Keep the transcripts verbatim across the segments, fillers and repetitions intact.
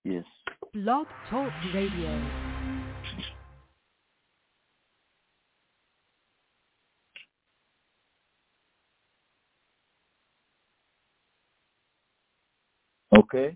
Yes. Blog Talk Radio. Okay.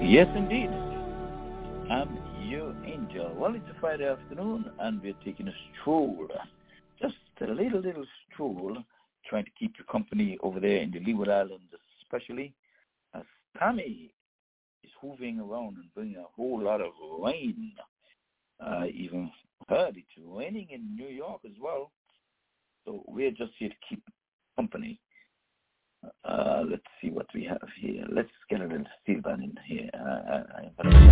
Yes, indeed. I'm your angel. Well, it's a Friday afternoon, and we're taking a stroll. Just a little, little stroll, trying to keep you company over there in the Leeward Islands, especially as Tommy is hooving around and bringing a whole lot of rain. I uh, even heard it's raining in New York as well. So we're just here to keep company. Uh, let's see what we have here. Let's get a little steel band in here. Uh, I, I'm going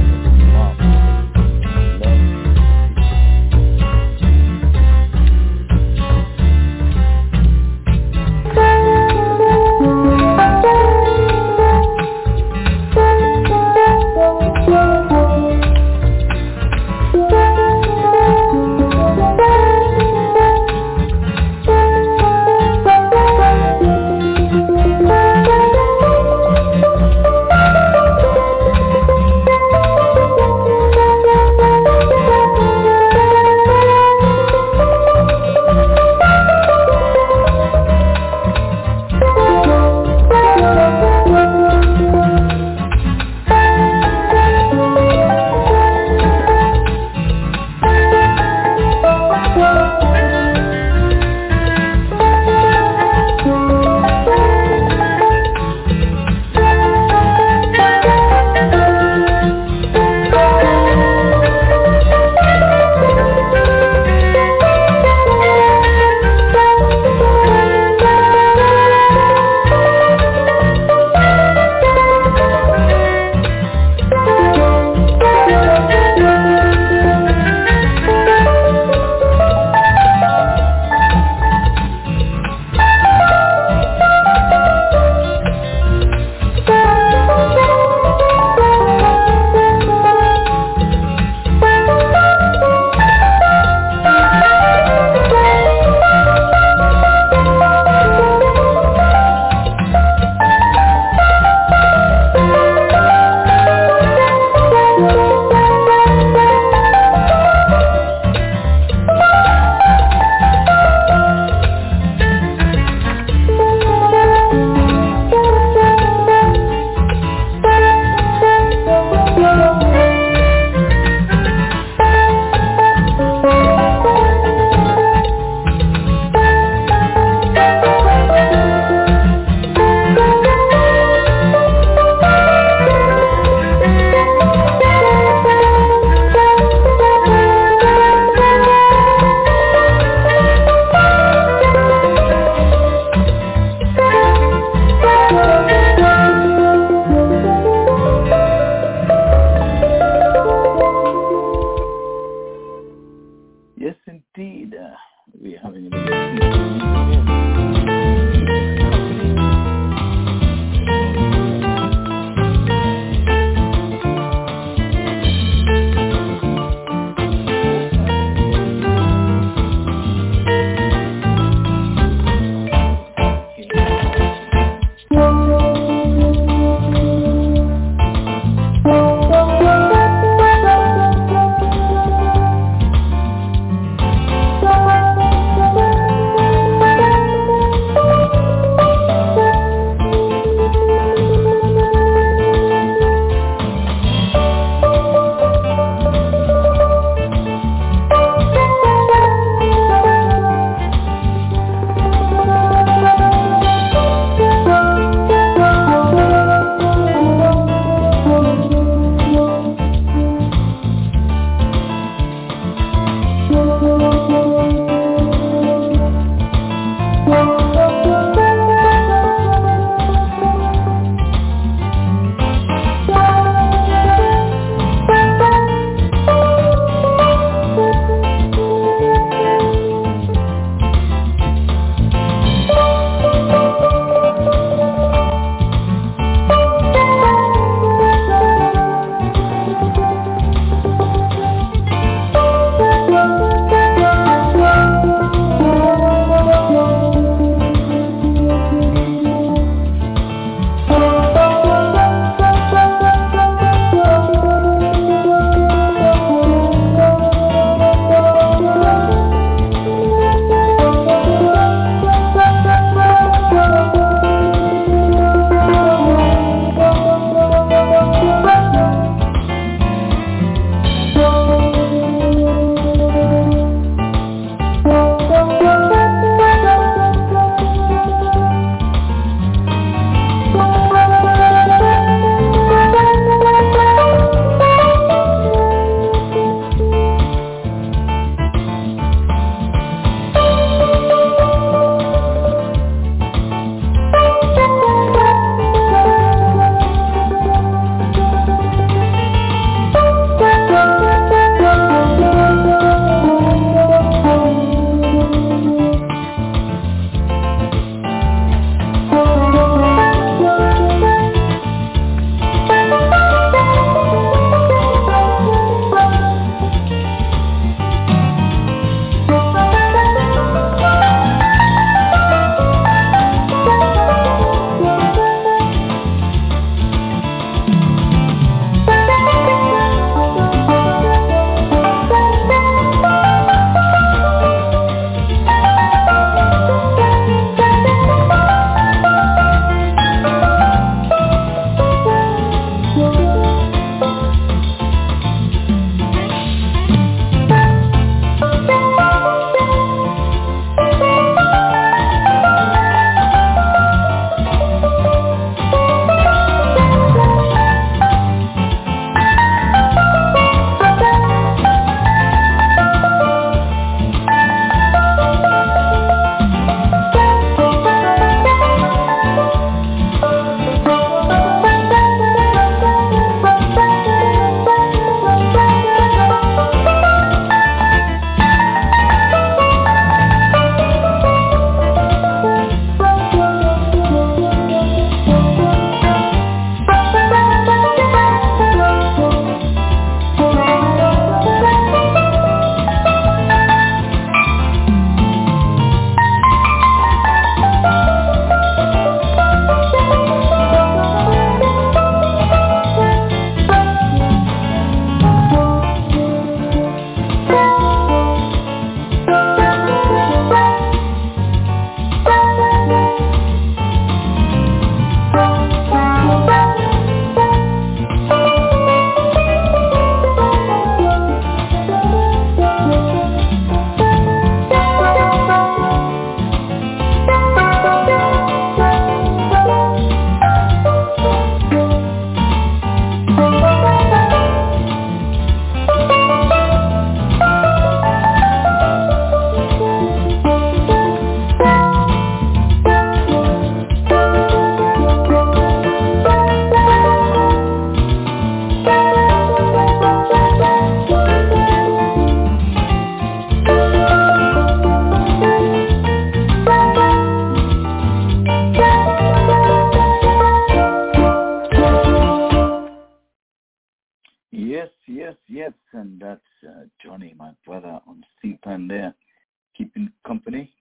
Yes, yes, yes, and that's uh, Johnny, my brother, on C PAN there, keeping company.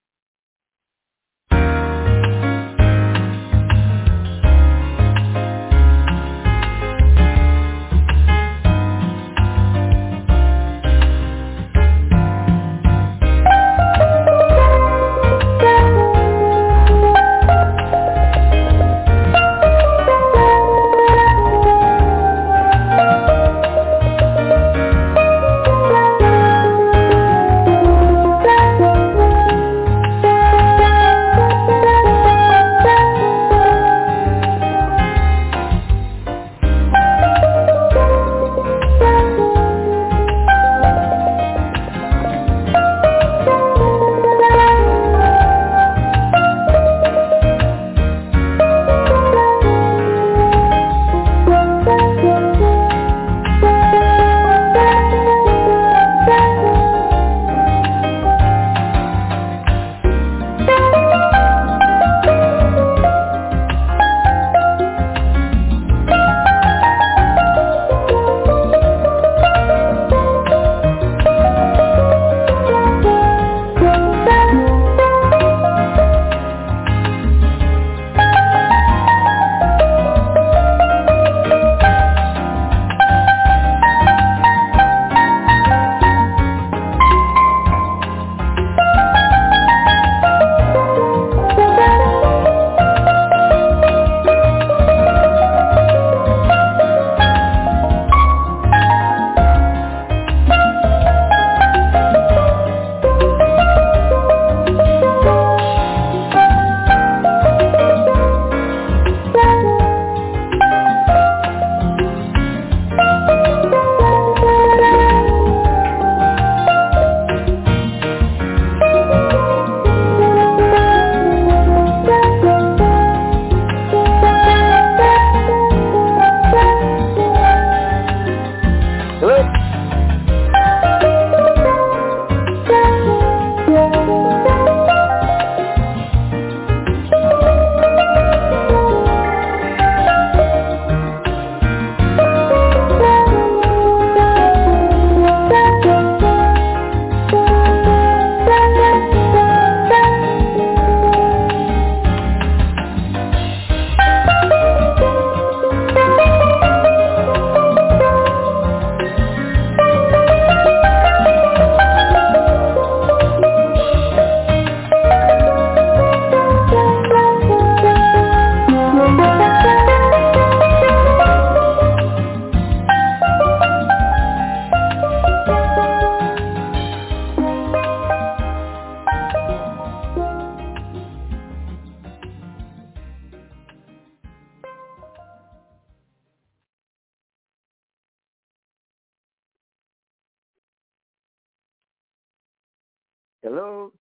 Hello?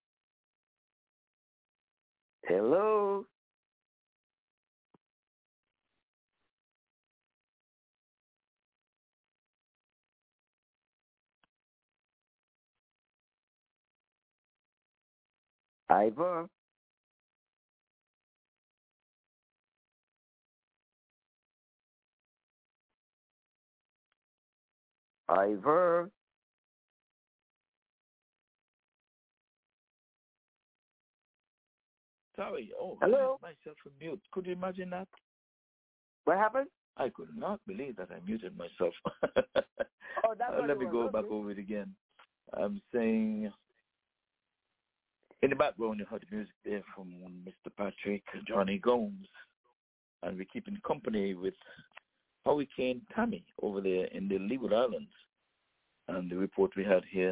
Hello? Ivor? Ivor? Sorry, oh, hello? I myself on mute. Could you imagine that? What happened? I could not believe that I muted myself. Oh, that's uh, let me go back over it again. I'm saying, in the background, you heard the music there from Mister Patrick, Johnny Gomes, and we're keeping company with Hurricane Tammy over there in the Leeward Islands. And the report we had here,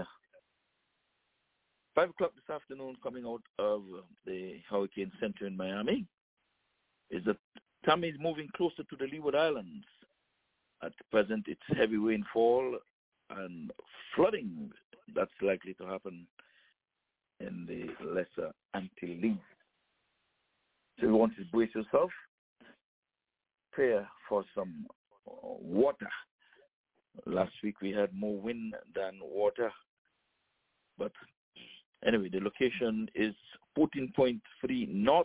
five o'clock this afternoon, coming out of the Hurricane Center in Miami, is that Tammy is moving closer to the Leeward Islands. At present, it's heavy rainfall and flooding that's likely to happen in the Lesser Antilles. So you want to brace yourself, prepare for some water. Last week we had more wind than water, but anyway, the location is fourteen point three north,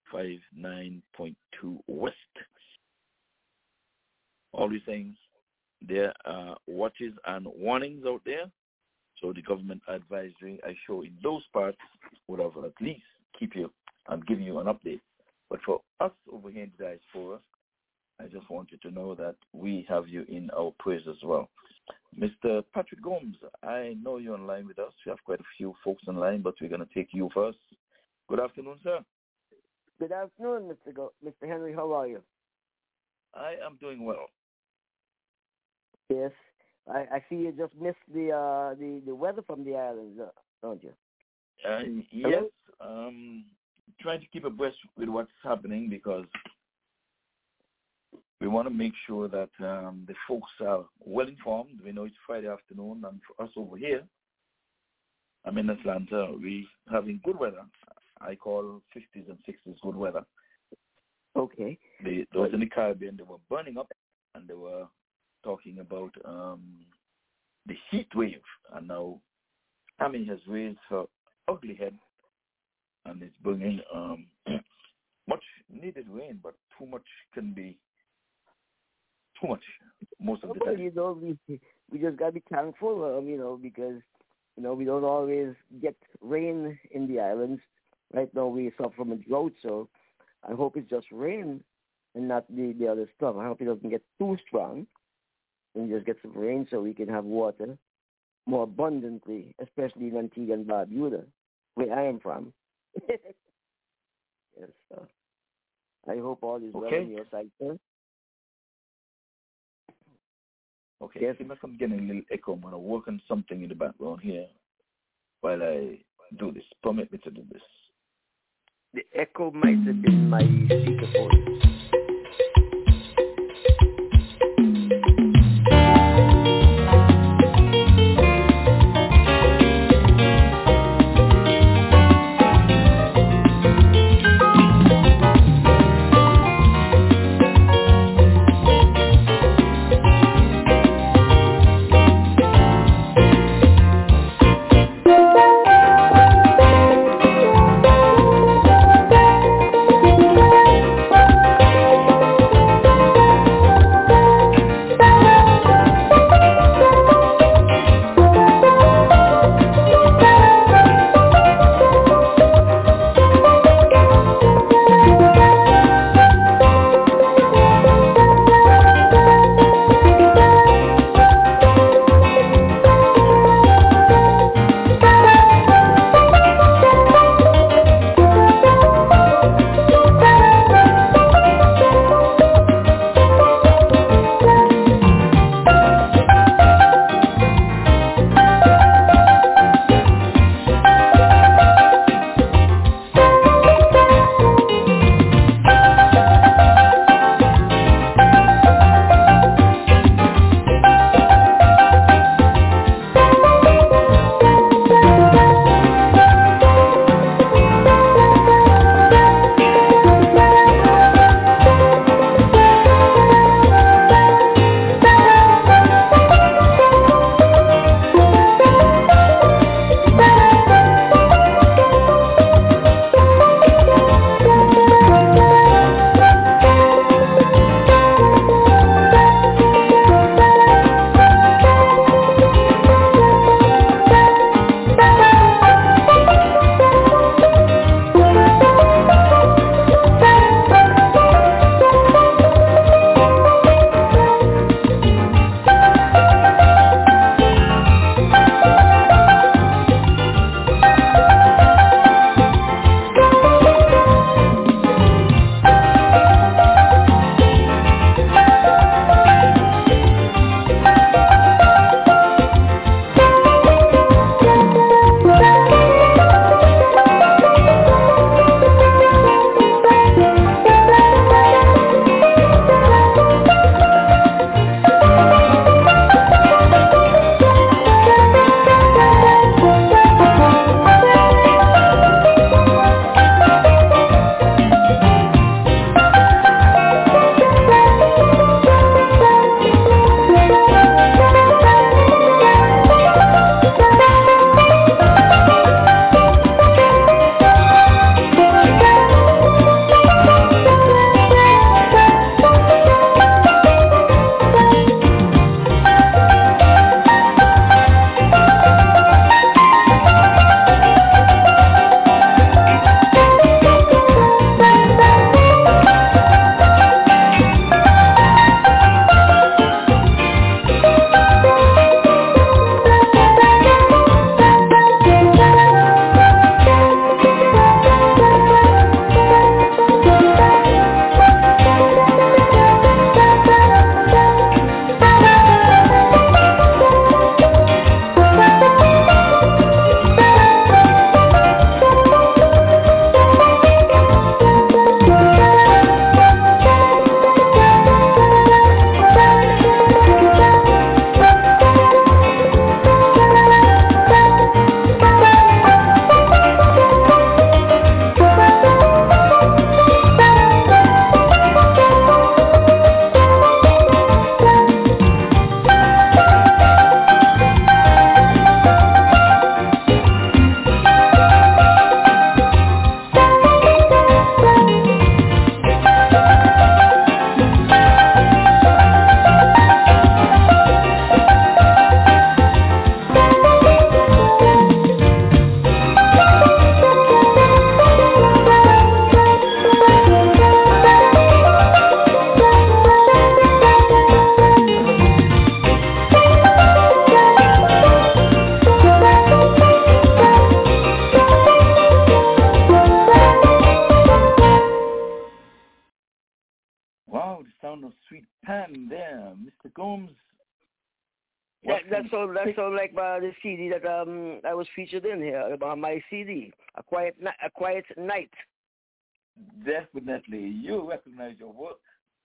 fifty-nine point two west. All we're saying, there are watches and warnings out there. So the government advisory I show in those parts would have at least keep you and give you an update. But for us over here in the diaspora, I just want you to know that we have you in our prayers as well. Mister Patrick Gomes, I know you're online with us. We have quite a few folks online, but we're going to take you first. Good afternoon, sir. Good afternoon, Mister Go- Mister Henry. How are you? I am doing well. Yes. I, I see you just missed the uh, the, the weather from the islands, uh, don't you? Uh, yes. Um, trying to keep abreast with what's happening because we want to make sure that um, the folks are well informed. We know it's Friday afternoon, and for us over here, I'm in Atlanta, we're having good weather. I call fifties and sixties good weather. Okay. They, those in the Caribbean, they were burning up, and they were talking about um, the heat wave. And now Amy has raised her ugly head, and it's bringing um, much needed rain, but too much can be too much most of the well, time. you know, we, we just got to be thankful, um, you know, because, you know, we don't always get rain in the islands. Right now we suffer from a drought, so I hope it's just rain and not the, the other stuff. I hope it doesn't get too strong and just get some rain so we can have water more abundantly, especially in Antigua and Barbuda, where I am from. Yes, so I hope all is well Okay. on your side, sir. Okay, Yes. seems like I'm getting a little echo. I'm going to work on something in the background here while I do this. Permit me to do this. The echo might have been my speakerphone. Mister Gomes. That, that's all. That's all like uh, the C D that um I was featured in here. About my C D, A Quiet Ni- A Quiet Night. Definitely, you recognize your work.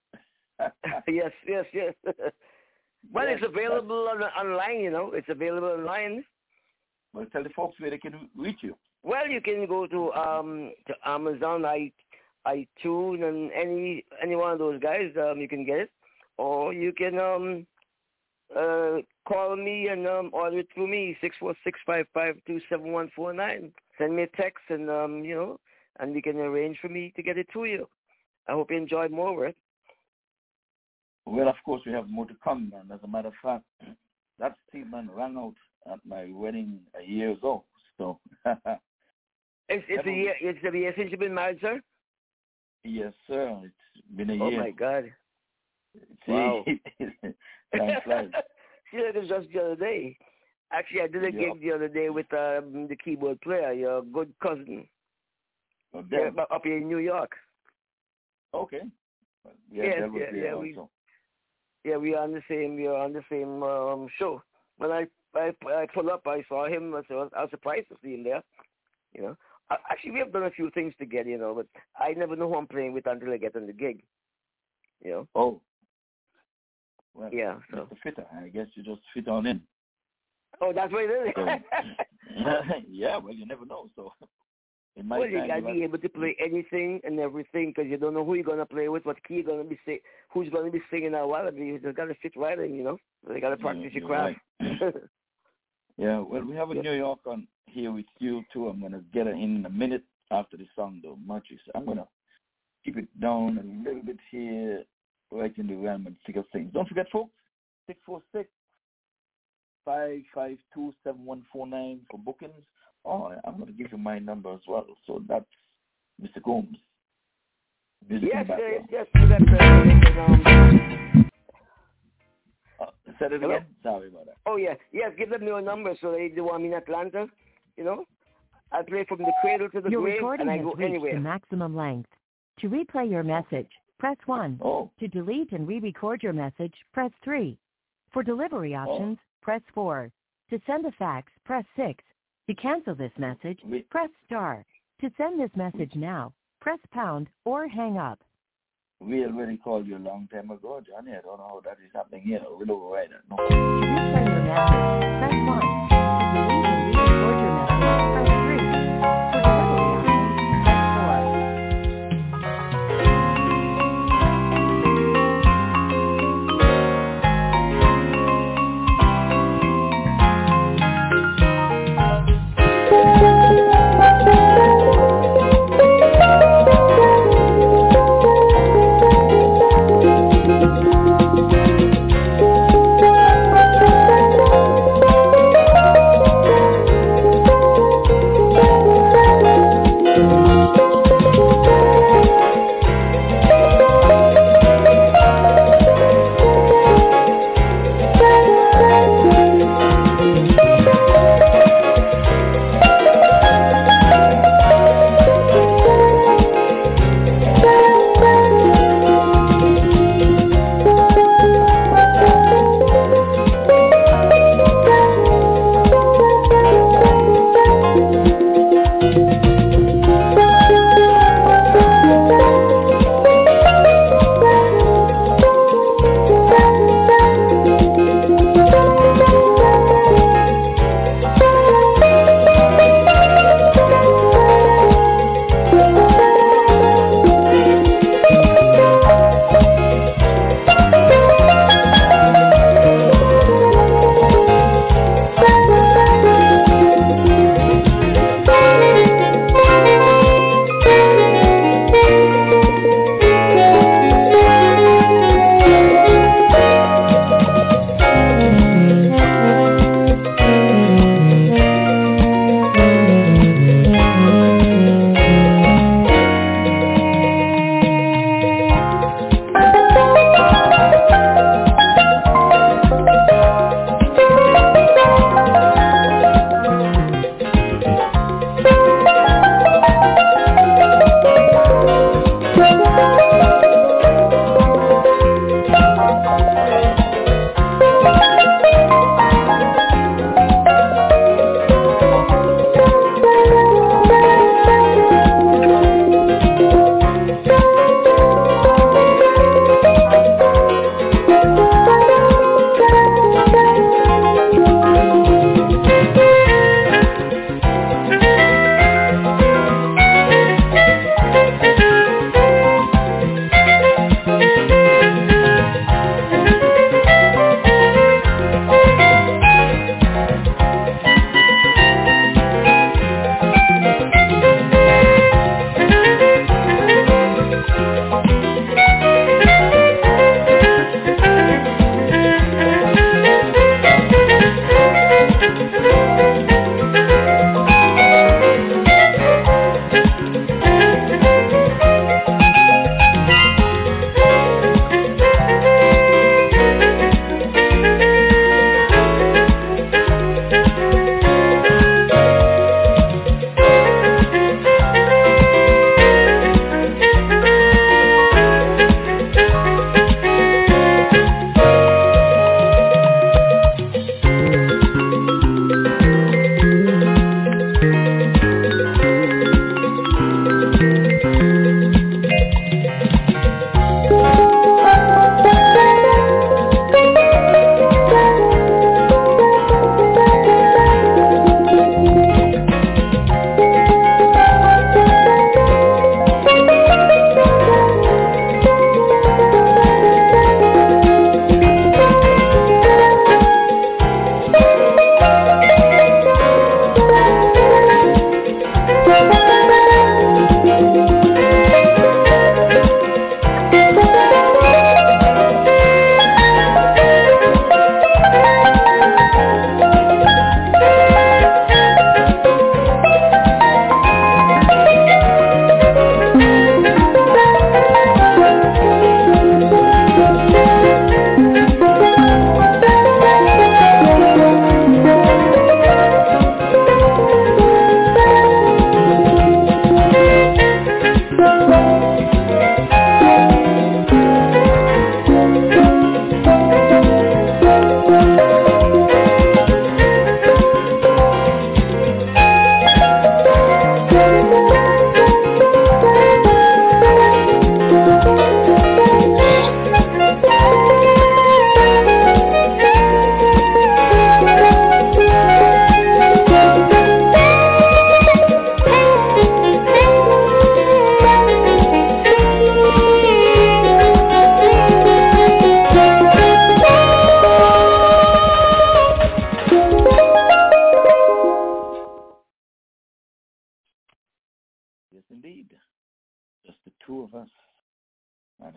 yes, yes, yes. Well, yes, it's available on, online. You know, it's available online. Well, tell the folks where they can reach you. Well, you can go to um to Amazon, i iTunes, and any any one of those guys. Um, you can get it, or you can um uh call me and um order it through me six four six five five two seven one four nine. Send me a text, and um you know, and we can arrange for me to get it to you. I hope you enjoyed more of it. Well, of course, we have more to come, and as a matter of fact, that statement rang out at my wedding a year ago. So, it's, it's a year. It's a year since you've been married, sir. Yes, sir. It's been a oh year. Oh my God! See, wow. Time flies. See, it was just the other day. Actually, I did a yeah. gig the other day with um, the keyboard player, your good cousin, oh, yeah, up here in New York. Okay. Well, yeah, yes, yeah, yeah, also. we, yeah, we are on the same, we are on the same um, show. When I, I, I pulled up, I saw him. I was, I was surprised to see him there. You know, I, actually, we have done a few things together, you know, but I never know who I'm playing with until I get on the gig. You know. Oh. Well, yeah. So. Mister Fitter, I guess you just fit on in. Oh, that's what it is. So, yeah, well, you never know. So, in my well, you time, gotta be able to play anything and everything because you don't know who you're gonna play with, what key you're gonna be sing, who's gonna be singing out while. You just gotta fit right in, you know. So you gotta practice yeah, your craft. Right. yeah, well, we have a yeah. New York on here with you too. I'm gonna get it in a minute after the song, though. Much I'm gonna keep it down a little bit here, right in the realm and thick of things. Don't forget, folks, six four six. five five two seven one four nine for bookings. Oh, I'm going to give you my number as well. So that's Mister Gomes. Music yes, yes, yes, yes. That, uh, um... uh, said it Hello? again? Sorry about that. Oh, yeah. Yes, give them your number so they do want me in Atlanta. You know? I play from the cradle to the your grave, recording and I has go reached anywhere. the maximum length. To replay your message, press one. Oh. To delete and re-record your message, press three. For delivery options, oh. press four. To send a fax, press six. To cancel this message, we, press star. To send this message now, press pound or hang up. We already called you a long time ago, Johnny. I don't know how that is happening here. We'll override it. No. To replay your message, press one. To delete and re-record your message, press three. For delivery options, press four.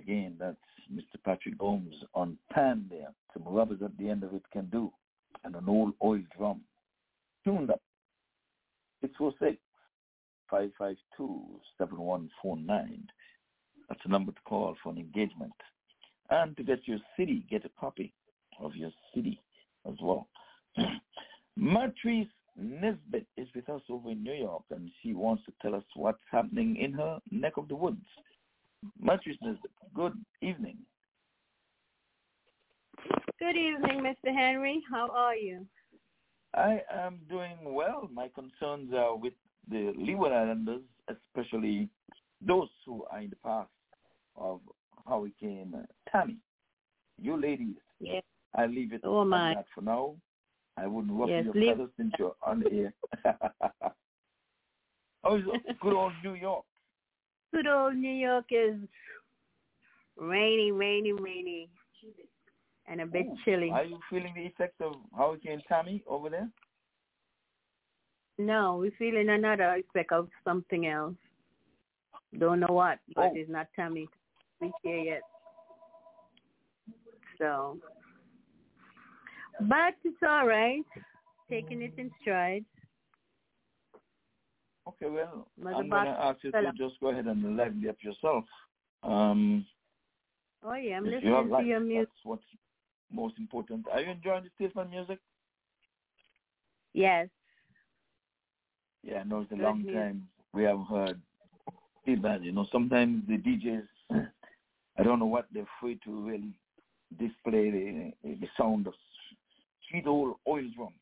again. That's Mister Patrick Gomes on pan there. Some rubbers at the end of it can do. And an old oil drum. Tuned up. six four six, five five two, seven one four nine. That's the number to call for an engagement. And to get your city, get a copy of your city as well. Matrice Nesbitt is with us over in New York, and she wants to tell us what's happening in her neck of the woods. Matrice Nesbitt, good evening. Good evening, Mister Henry. How are you? I am doing well. My concerns are with the Leeward Islanders, especially those who are in the path of Hurricane Tammy. You ladies, yes. I leave it oh, at my. that for now. I wouldn't ruffle yes, your leave. feathers since you're on the air. How is good old New York? Good old New York is rainy, rainy, rainy, and a bit Ooh, chilly. Are you feeling the effects of Hurricane Tammy over there? No, we're feeling another effect of something else. Don't know what, but Oh. it's not Tammy. We here yet. So, but it's all right. Taking it in stride. Okay, well, Mother I'm going to ask you to just go ahead and liven up yourself. Um, oh, yeah, I'm you listening have to life. your music. That's what's most important. Are you enjoying the Stillman music? Yes. Yeah, I know it's a Good long music. time we haven't heard Stillman. You know, sometimes the D Js, I don't know what they're free to really display the, the sound of sweet old oil drum.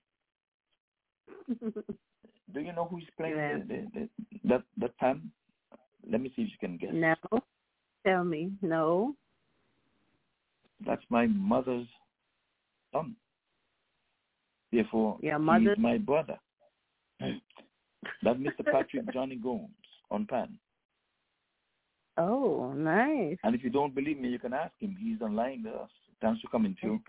Do you know who's playing Yeah. the, the, the, that that pan? Let me see if you can guess. No. Tell me. No. That's my mother's son. Therefore, Your mother? he's my brother. That's Mister Patrick Johnny Gomes on pan. Oh, nice. And if you don't believe me, you can ask him. He's online with us. Thanks for coming too.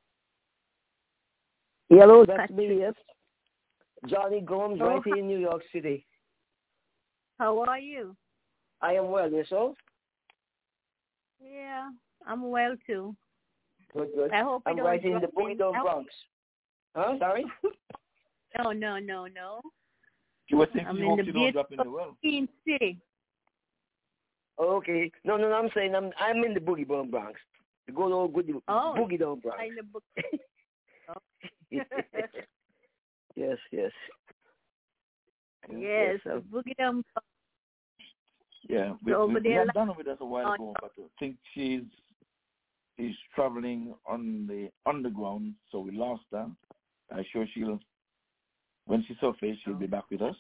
Hello, that's me, yes. Johnny Gomes, Oh, right here in New York City. How are you? I am well, yourself? Yeah, I'm well too. Good, good. I hope I'm you don't right in the drop Boogie Down out. Bronx. Huh? Sorry? No, no, no, no. You were saying I'm you in hope the you don't drop in the well. Queen City. Okay. No, no, no, I'm saying I'm I'm in the Boogie Down Bronx. The good old good Oh, Boogie Down Bronx. in the book. Oh. Yes, yes. Yes, um, Boogie Down. Yeah, we, So we, over we there, had like- done with us a while Oh, ago, but I think she's she's traveling on the underground, so we lost her. I'm sure she'll, when she surfaces, she'll be back with us.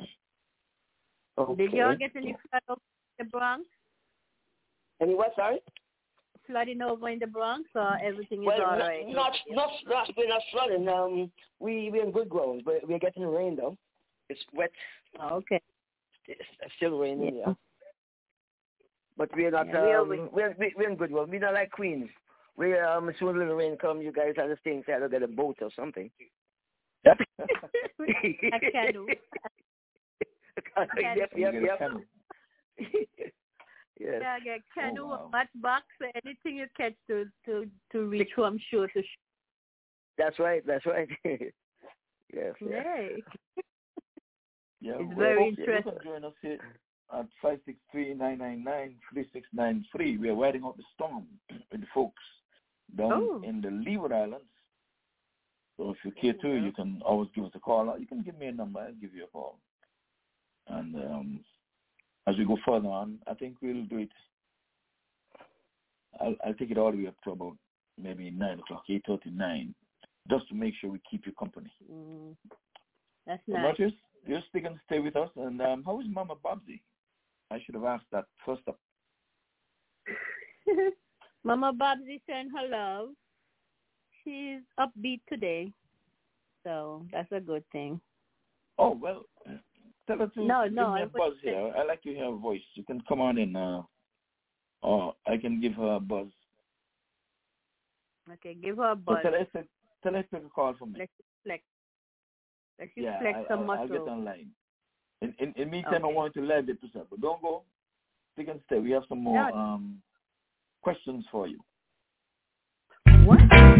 okay. Did y'all get any flood over in the Bronx? Any what, sorry? Flooding over in the Bronx, or everything is Well, all not, right? not, not, not, we're not flooding. Um, we, we're in good ground, but we're getting rain, though. It's wet. Oh, okay. It's still raining, Yeah. yeah. But we're not, Yeah, we um, over- we're, we- we're in good ground. We're not like Queens. We, um, as soon as the rain comes, you guys have to stay inside or get a boat or something. I can do. Yep, You yep, get a yep. canoe. Yes. Yeah, get canoe, Oh, wow. hot box, anything you catch to to to reach who I'm sure to. Sh- That's right, that's right. yes, yes. Yay. Yeah, It's well, very yeah, you interesting. can join us here at five six three, nine nine nine, three six nine three. We're riding out the storm with the folks down Oh. in the Leeward Islands. So if you care to, you can always give us a call. Or you can give me a number. I'll give you a call. And um, as we go further on, I think we'll do it. I'll, I'll take it all the way up to about maybe nine o'clock, eight thirty, nine, just to make sure we keep you company. Mm. That's So nice. Marcus, you're still going to stay with us. And um, how is Mama Bobsy? I should have asked that first up. Mama Bobsy sent her love. She's upbeat today, so that's a good thing. Oh, well, tell her to No, give no, me I a would buzz say- here. I like to hear her voice. You can come on in, uh, or I can give her a buzz. Okay, give her a So buzz. tell her, to- tell her to take a call from me. Let's flex. Let's just Yeah, flex I, some I, I'll get muscle. online. In, in, in meantime, I Okay. want to live it to but don't go. Stick and stay. We have some more No. um, questions for you. What?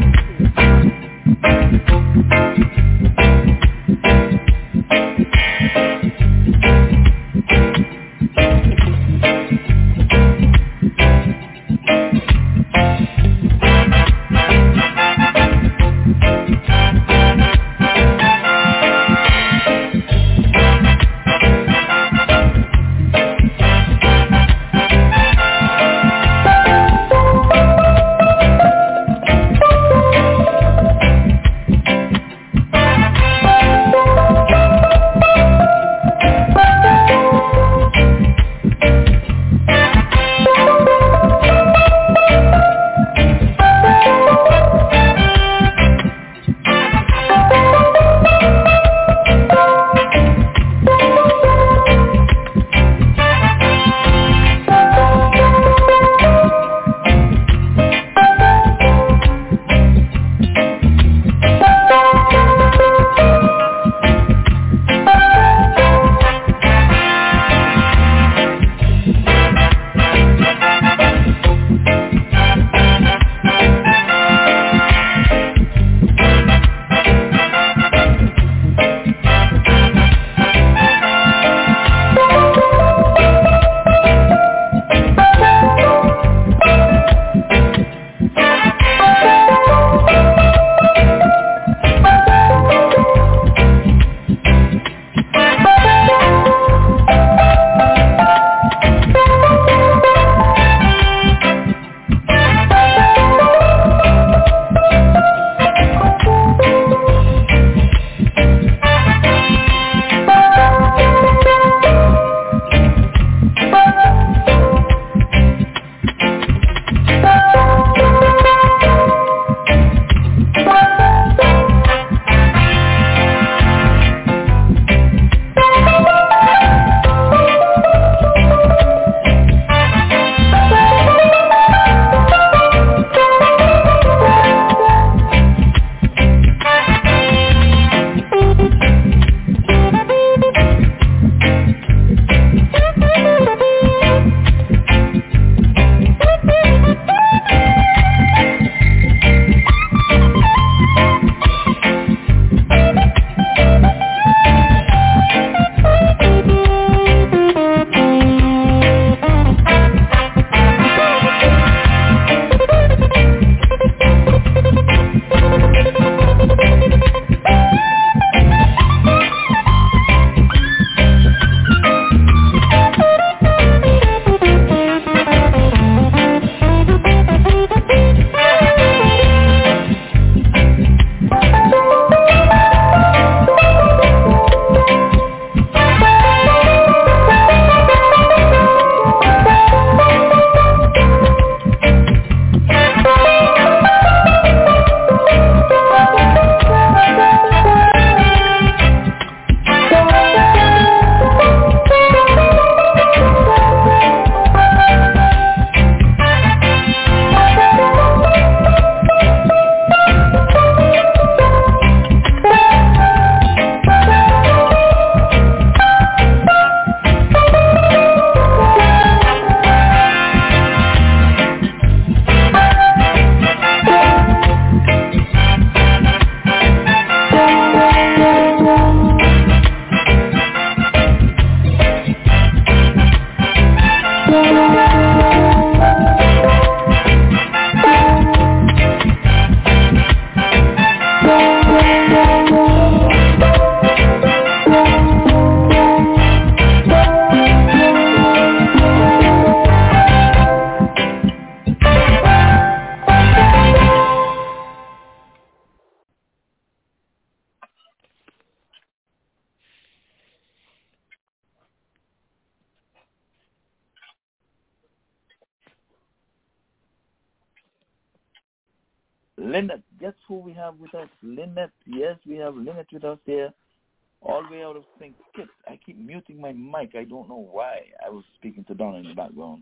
Lynette, guess who we have with us? Lynette, yes, we have Lynette with us here, all the way out of Saint Kitts. I keep muting my mic. I don't know why. I was speaking to Donna in the background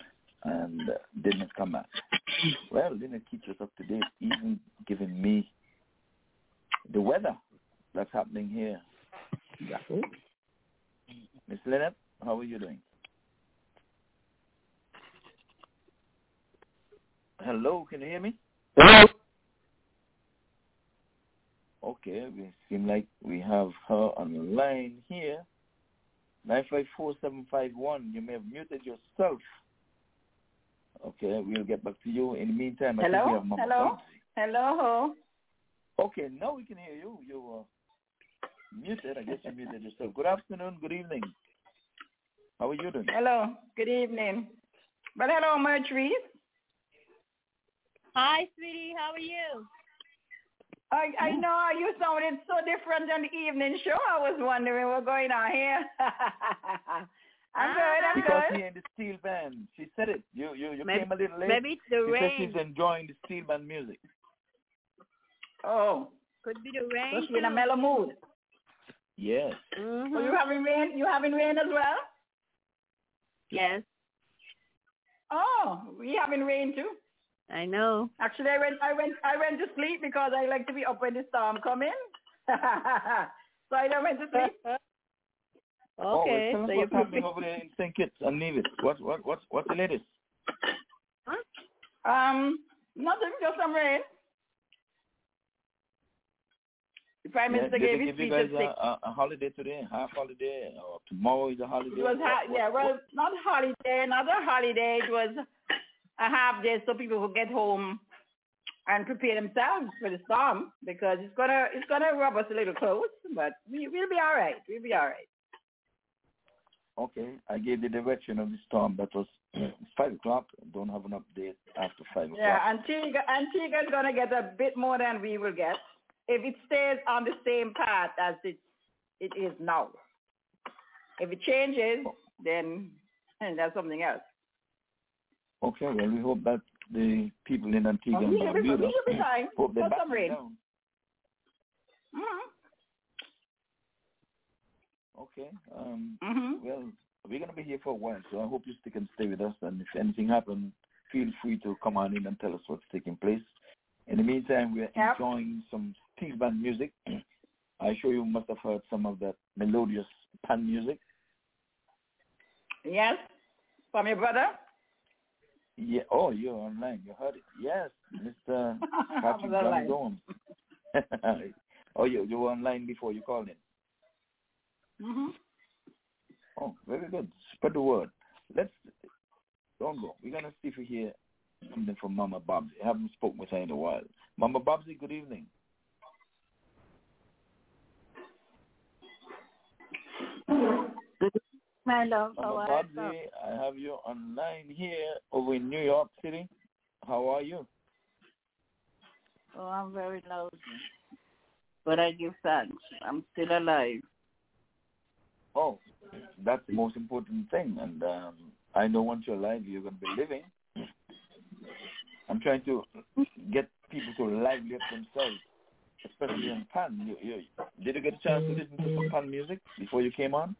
and uh, didn't come back. Well, Lynette keeps us up to date, even giving me the weather that's happening here. Miss Lynette, how are you doing? Hello, can you hear me? Hello? Okay, we seem like we have her on the line here. nine five four seven five one. You may have muted yourself. Okay, we'll get back to you. In the meantime, I Hello? think we have Mama Hello? Bugsy. Hello? Okay, now we can hear you. You were muted. I guess you muted yourself. Good afternoon, good evening. How are you doing? Hello. Good evening. But hello, Mertries. Hi, sweetie. How are you? I, I know you sounded so different on the evening show. I was wondering what's going on here. I'm good. I'm Because good. here in the steel band, she said it. You you, you Maybe, came a little late. maybe it's the She said rain. she's enjoying the steel band music. Oh, Could be the rain. so she's in a too. mellow mood. Yes. Mhm. So you having rain? You having rain as well? Yes, Oh, we having rain too. I know. Actually, I went, I went, I went to sleep because I like to be up when the storm come in. So I don't went to sleep. Oh, well, Okay, tell us so you're what's happening prepared. over there in Saint Kitts and Nevis. What what what's what's the latest? Um, nothing, just some rain. The Prime Yeah, Minister did gave they his give you speech guys at six. a, a, a holiday today, half holiday, or tomorrow is a holiday? It was, ha- What- what- yeah, well, what- not holiday, not a holiday. It was a half day so people could get home and prepare themselves for the storm because it's gonna it's gonna rub us a little close, but we we'll be all right. We'll be all right. Okay, I gave the direction of the storm. That was five o'clock. Don't have an update after five o'clock. Yeah, Antigua Antigua's gonna get a bit more than we will get if it stays on the same path as it it is now. If it changes, then that's something else. Okay, well, we hope that the people in Antigua Oh, and we'll be, Barbuda we'll be fine. hope they For back some rain. down. Mm-hmm. Okay. Um, Mm-hmm. well, we're going to be here for a while, so I hope you stick and stay with us. And if anything happens, feel free to come on in and tell us what's taking place. In the meantime, we're Yep. enjoying some steel band music. I'm sure you must have heard some of that melodious pan music. Yes, from your brother. Yeah. Oh, you're online. You heard it. Yes, Mister Patrick Was online. Jones. Oh, you you were online before you called in. Mm-hmm. Oh, very good. Spread the word. Let's don't go. We're gonna see if we hear something from Mama Bobsy. I haven't spoken with her in a while. Mama Bobsy, good evening. My love, how Mama are you? Bobsy, I have you online here over in New York City. How are you? Oh, I'm very lousy. But I give thanks. I'm still alive. Oh, that's the most important thing. And um, I know once you're alive, you're going to be living. I'm trying to get people to lively up themselves, especially in pan. You, you, did you get a chance to listen to some pan music before you came on?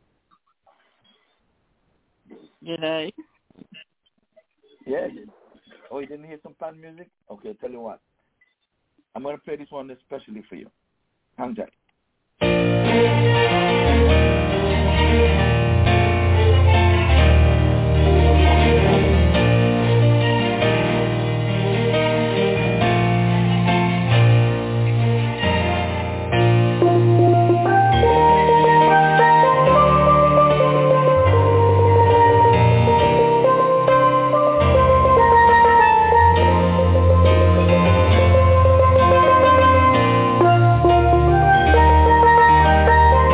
Did I? Yeah. Oh, you didn't hear some pan music? Okay, tell you what. I'm going to play this one especially for you. Hang tight. Thank you.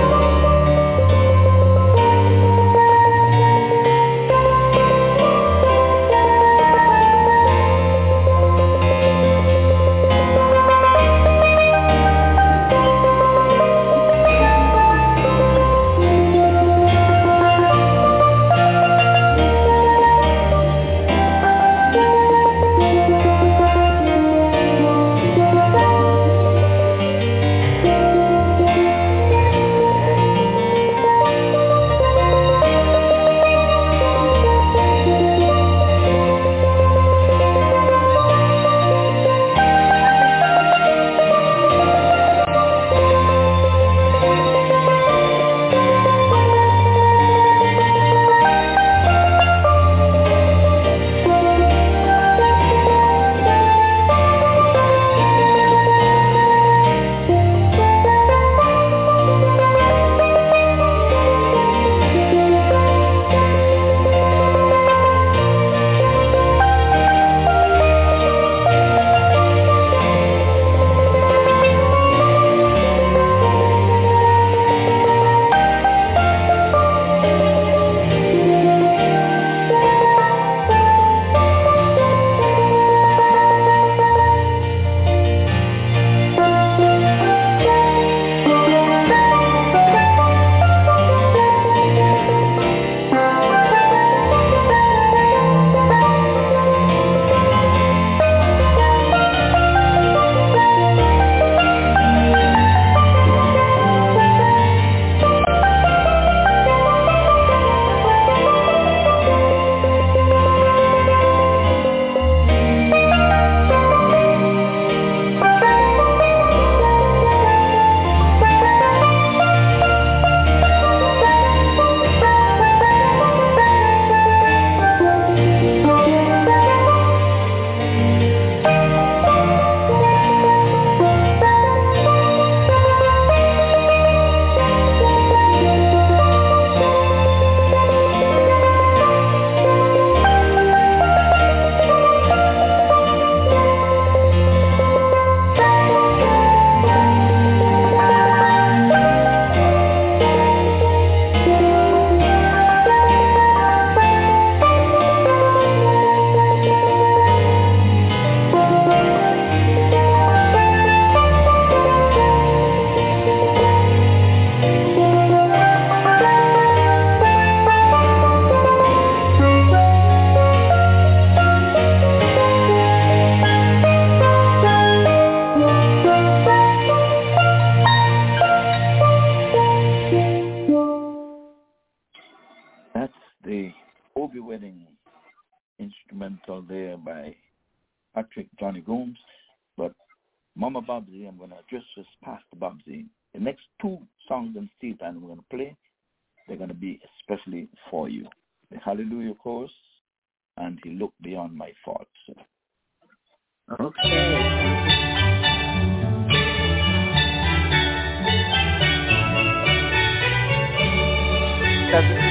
Patrick, Johnny Gomes. But Mama Babsy, I'm going to address this Pastor Babsy. The next two songs in Steel Time we're going to play, they're going to be especially for you. The Hallelujah Chorus and He Looked Beyond My Faults. Okay. That's the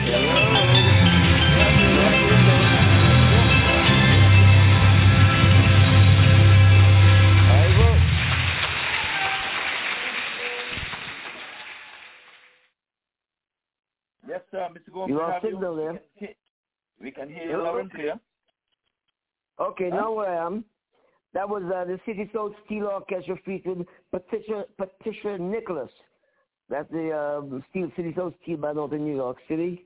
Yes, sir, Mister Gomes. You we lost have signal you. there. We can, we can hear you loud and clear. Okay, Huh? now where I am. That was uh, the City Soul Steel Orchestra featured Patricia Patricia Nicholas. That's the um, Steel City Soul Steel band out in New York City.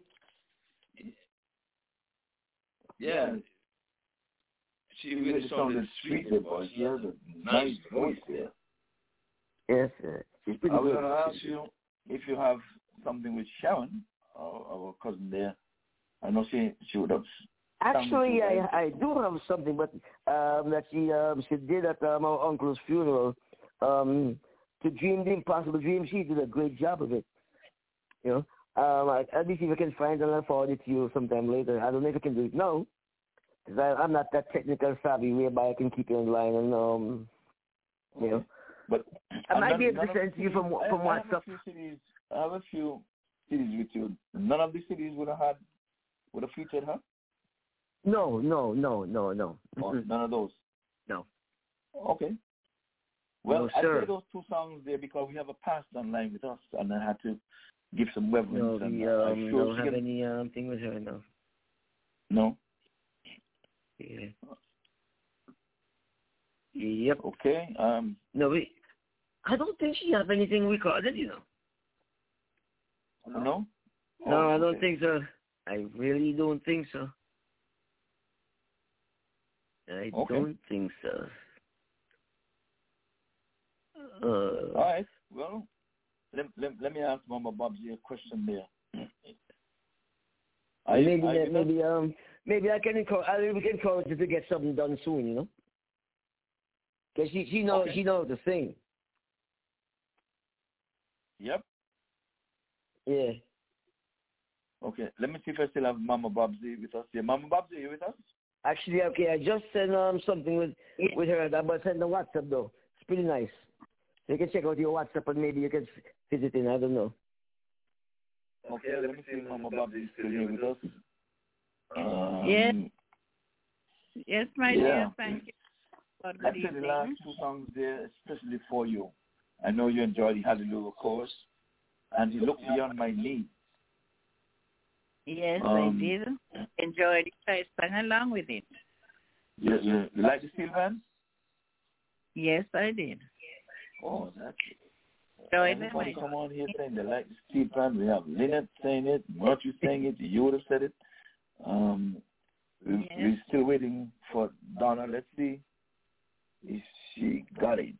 Yeah. She really sounded sweet, but she has a nice voice there. Yes, sir. She's pretty I was good. going to ask you if you have something with Sharon, our, our cousin there. I know she she would have. Actually, I I do have something, but um, that she um, she did at um, our uncle's funeral. Um, to dream the impossible dream, she did a great job of it. You know, um, I, I'll see if I can find it and I'll forward it to you sometime later. I don't know if I can do it now, because I'm not that technical savvy whereby I can keep you in line and um, you know. But I might none, be able to none send to you from I, from I have WhatsApp. a few cities. I have a few cities with you. None of the cities would have had would have featured her. No, no, no, no, no. Oh, Mm-mm. none of those. No. Okay. Well, No, I sir. played those two songs there because we have a pastor online with us, and I had to give some reverence. No, and we uh, um, I'm sure don't she have can... any um, thing with her now. No. Yeah. Yep. Okay. Um. No, we. I don't think she have anything recorded, you know. No. No, Oh, I don't okay. think so. I really don't think so. I Okay. don't think so. Uh, All right. Well, let, let, let me ask Mama Bobsy a question there. Are you- maybe are you that, with us? maybe um maybe I can encourage I we can encourage her to get something done soon, you know. Cause she she knows Okay. she knows to sing. Yep. Yeah. Okay. Let me see if I still have Mama Bobsy with us here. Mama Bobsy, are you with us? Actually, okay, I just sent um something with with her. I'm gonna send the WhatsApp though. It's pretty nice. So you can check out your WhatsApp and maybe you can fit it in. I don't know. Okay. Let me see if Mama Bobsy is still here with us. Um, Yes. Yes, my Yeah. dear. Thank you. For I good played the evening. last two songs there especially for you. I know you enjoyed the Hallelujah chorus, and you looked beyond my needs. Yes, Um, I did. Enjoyed it. I sang along with it. You, you, you like the steel band? Yes, I did. Oh, that's it. Enjoyed them. Everybody I come on here saying they like the steel band. We have Lynette saying it, Murphy saying it, you would have said it. Um, we, Yes. We're still waiting for Donna. Let's see if she got it.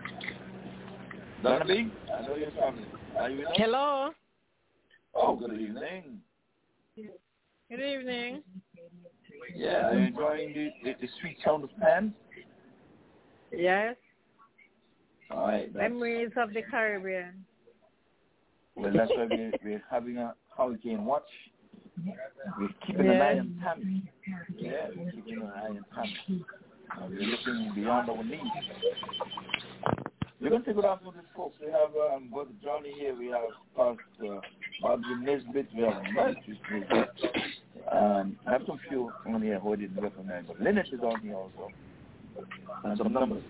Donna B, I know you're traveling. Are you with us? Hello. Oh, good evening. Good evening. Yeah, are you enjoying the, the, the sweet sound of pan? Yes. All right. That's, Memories of the Caribbean. well, that's why we're, we're having a hurricane watch. We're keeping an Yes. eye on Tammy. Yeah, we're keeping an eye on Tammy. Uh, we're looking beyond our needs. We're going to say good afternoon to these folks. We have um, Brother Johnny here. We have Pastor uh, Bobby Nesbitt. We have Marcus Nesbitt. Um, I have some few on here who I didn't recognize, but Lynette is on here also. And some numbers.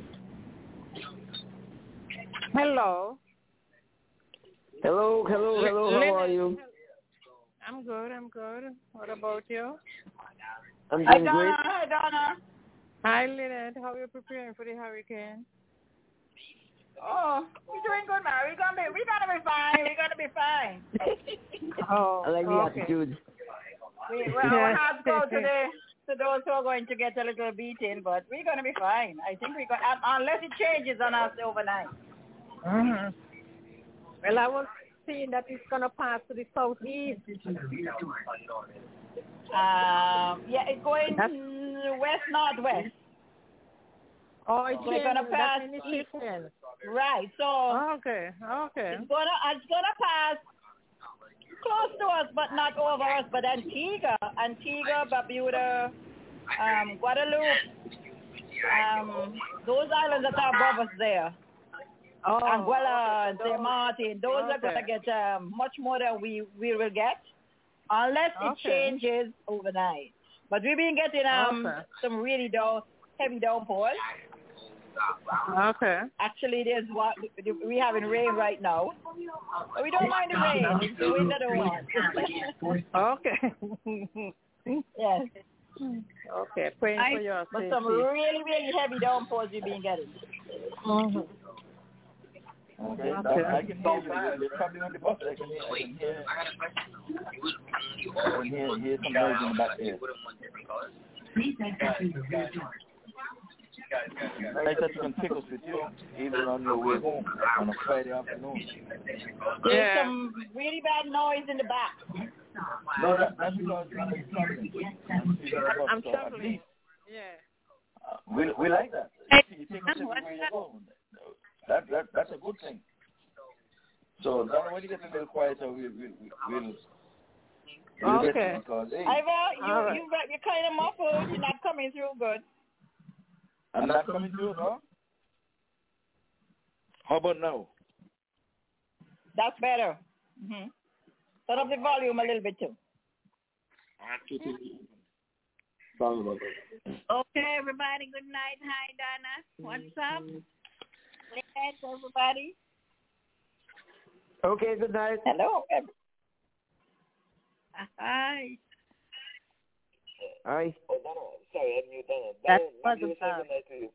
Hello. Hello, hello, hello. How are you? I'm good. I'm good. What about you? I'm Hi, doing Donna. great. Hi, Donna. Hi, Lynette. How are you preparing for the hurricane? Oh, we're doing good, man. We're gonna be, we're gonna be fine. We're gonna be fine. Oh, I like the okay. attitude. We, well, our hearts go to the to those who are going to get a little beating, but we're gonna be fine. I think we're going unless it changes on us overnight. Mm-hmm. Well, I was seeing that it's gonna pass to the southeast. Um, yeah, it's going That's- west northwest. Oh, it's We're gonna changing. pass That's in the east. shifting. Right. So Okay. Okay. it's gonna it's gonna pass close to us, but not over us. But Antigua, Antigua, Barbuda, um, Guadeloupe, um, those islands that are above us there, Oh. Anguilla, and okay. Saint Martin, those are Okay. gonna get um, much more than we we will get. unless it Okay. changes overnight. But we've been getting um Okay. some really down, heavy downpours. Okay. Actually, there's what we having rain right now. But we don't mind the rain. It's the wind that don't want. Okay. Yes. Okay. Praying I, for your but safety. some really, really heavy downpours we've been getting. Mm-hmm. Okay, Okay. I can hear you. You're probably on the bus. I can hear. I can hear. I can hear, hear some noise in the back there. Nice that you can take us with you, even on your way home on a Friday afternoon. There's Yeah. some really bad noise in the back. No, that, that's because you're traveling. I'm So at traveling. least Yeah. uh, we we like that. You, you take us everywhere you go. That that that's a good thing. So now when you get a little quieter, we we we we'll. we'll Okay. get you because, hey, Ivor, you All right. you got you're kind of muffled. You're not coming through good. I'm not coming through, huh? How about now? That's better. Mm-hmm. Turn up the volume a little bit too. Sorry about that. Okay, everybody. Good night. Hi, Donna. What's up? Yes, everybody. Okay, good night. Hello. Hi. Hi. Sorry, I knew that. That's Mother Bob.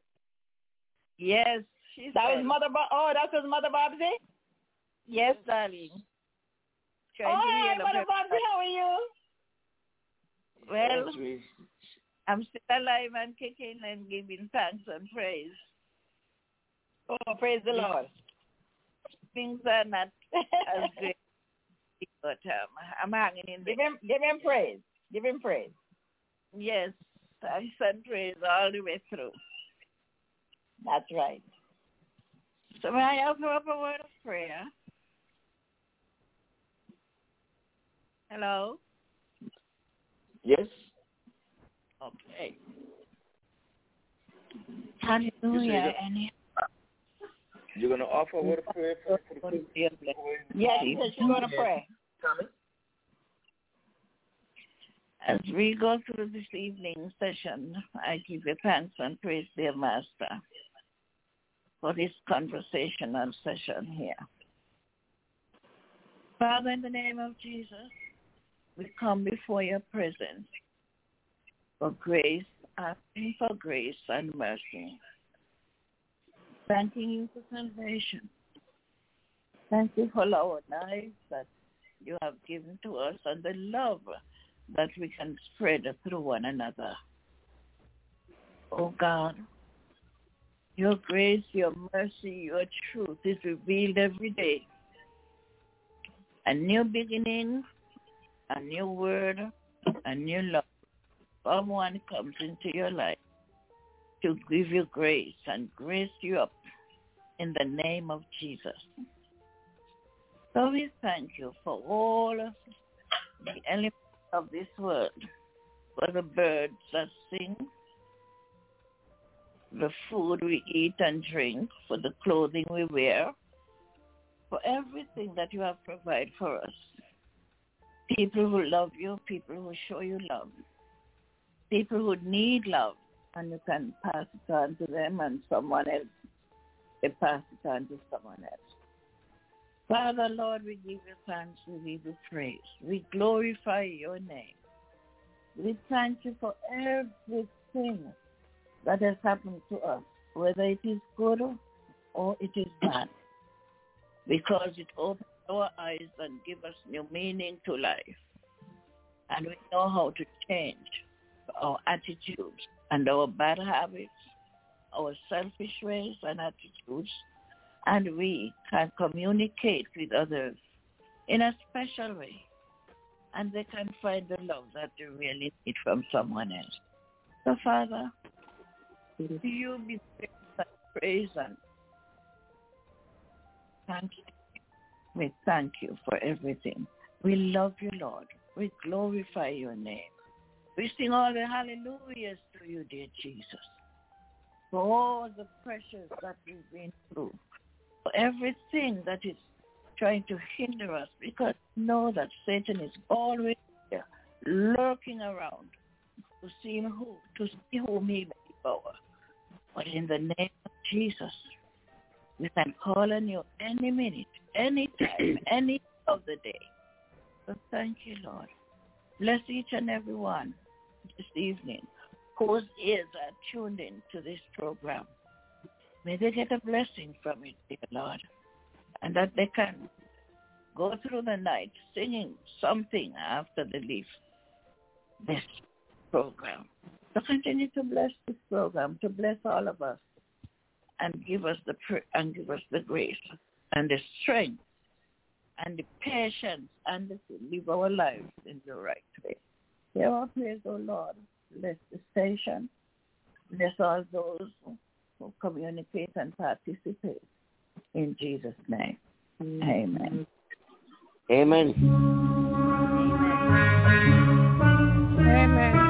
Yes, she's That was there. Mother Bob. Oh, that was Mother Bobsy. Yes, darling. Trying Oh, to hi, heal up Mother her- Bobsy. How are you? Well, I'm still alive and kicking and giving thanks and praise. Oh, praise the Lord. Things are not as great, but um, I'm hanging in there. Give him, give him praise. Give him praise. Yes, thanks and praise all the way through. That's right. So may I offer up a word of prayer? Hello? Yes. Okay. Hallelujah. And You're gonna offer a word of prayer for, for the Yes, yes, she's going to pray. as we go through this evening session, I give you thanks and praise, dear Master, for this conversational session here. Father, in the name of Jesus, we come before your presence for grace, asking for grace and mercy. Thanking you for salvation. Thank you for our lives that you have given to us and the love that we can spread through one another. Oh God, your grace, your mercy, your truth is revealed every day. A new beginning, a new word, a new love. Someone comes into your life to give you grace and grace you up in the name of Jesus. So we thank you for all of the elements of this world, for the birds that sing, the food we eat and drink, for the clothing we wear, for everything that you have provided for us. People who love you, people who show you love, people who need love, and you can pass it on to them and someone else, they pass it on to someone else. Father, Lord, we give you thanks, we give you praise. We glorify your name. We thank you for everything that has happened to us, whether it is good or it is bad, because it opens our eyes and gives us new meaning to life. And we know how to change our attitudes and our bad habits, our selfish ways and attitudes, and we can communicate with others in a special way, and they can find the love that they really need from someone else. So, Father, to you be praise and thank you. We thank you for everything. We love you, Lord. We glorify your name. We sing all the hallelujahs to you, dear Jesus, for all the pressures that we've been through, for everything that is trying to hinder us, because know that Satan is always there lurking around to see who to see whom he may devour. But in the name of Jesus, we can call on you any minute, any time, any of the day. So thank you, Lord. Bless each and every one this evening whose ears are tuned in to this program. May they get a blessing from it, dear Lord, and that they can go through the night singing something after they leave this program. So continue to bless this program, to bless all of us, and give us the and give us the grace and the strength and the patience and the, to live our lives in the right way. Hear our prayers, O Lord. Bless the station. Bless all those who communicate and participate. In Jesus' name. Amen. Amen. Amen.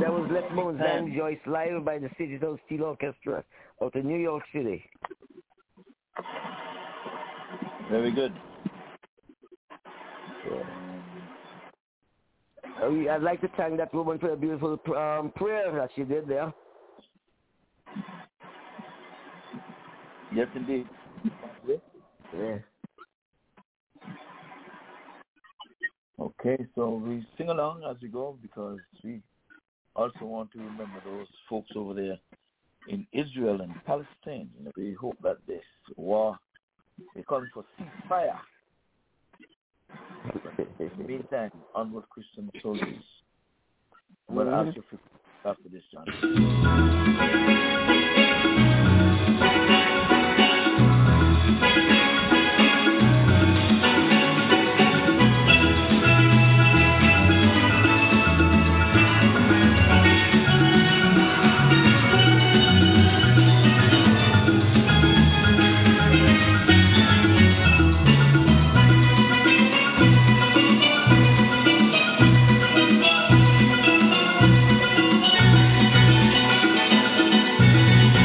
that was Let Moans and Rejoice live by the Digital Steel Orchestra out of New York City. Very good. Yeah. Uh, we- I'd like to thank that woman for a beautiful um, prayer that she did there. Yes, indeed. Yeah. Okay, so we sing along as we go because we also want to remember those folks over there in Israel and Palestine. You know, we hope that this war, they're calling for ceasefire. In the meantime, onward Christian soldiers. I'm going to ask you for after this, John. Thank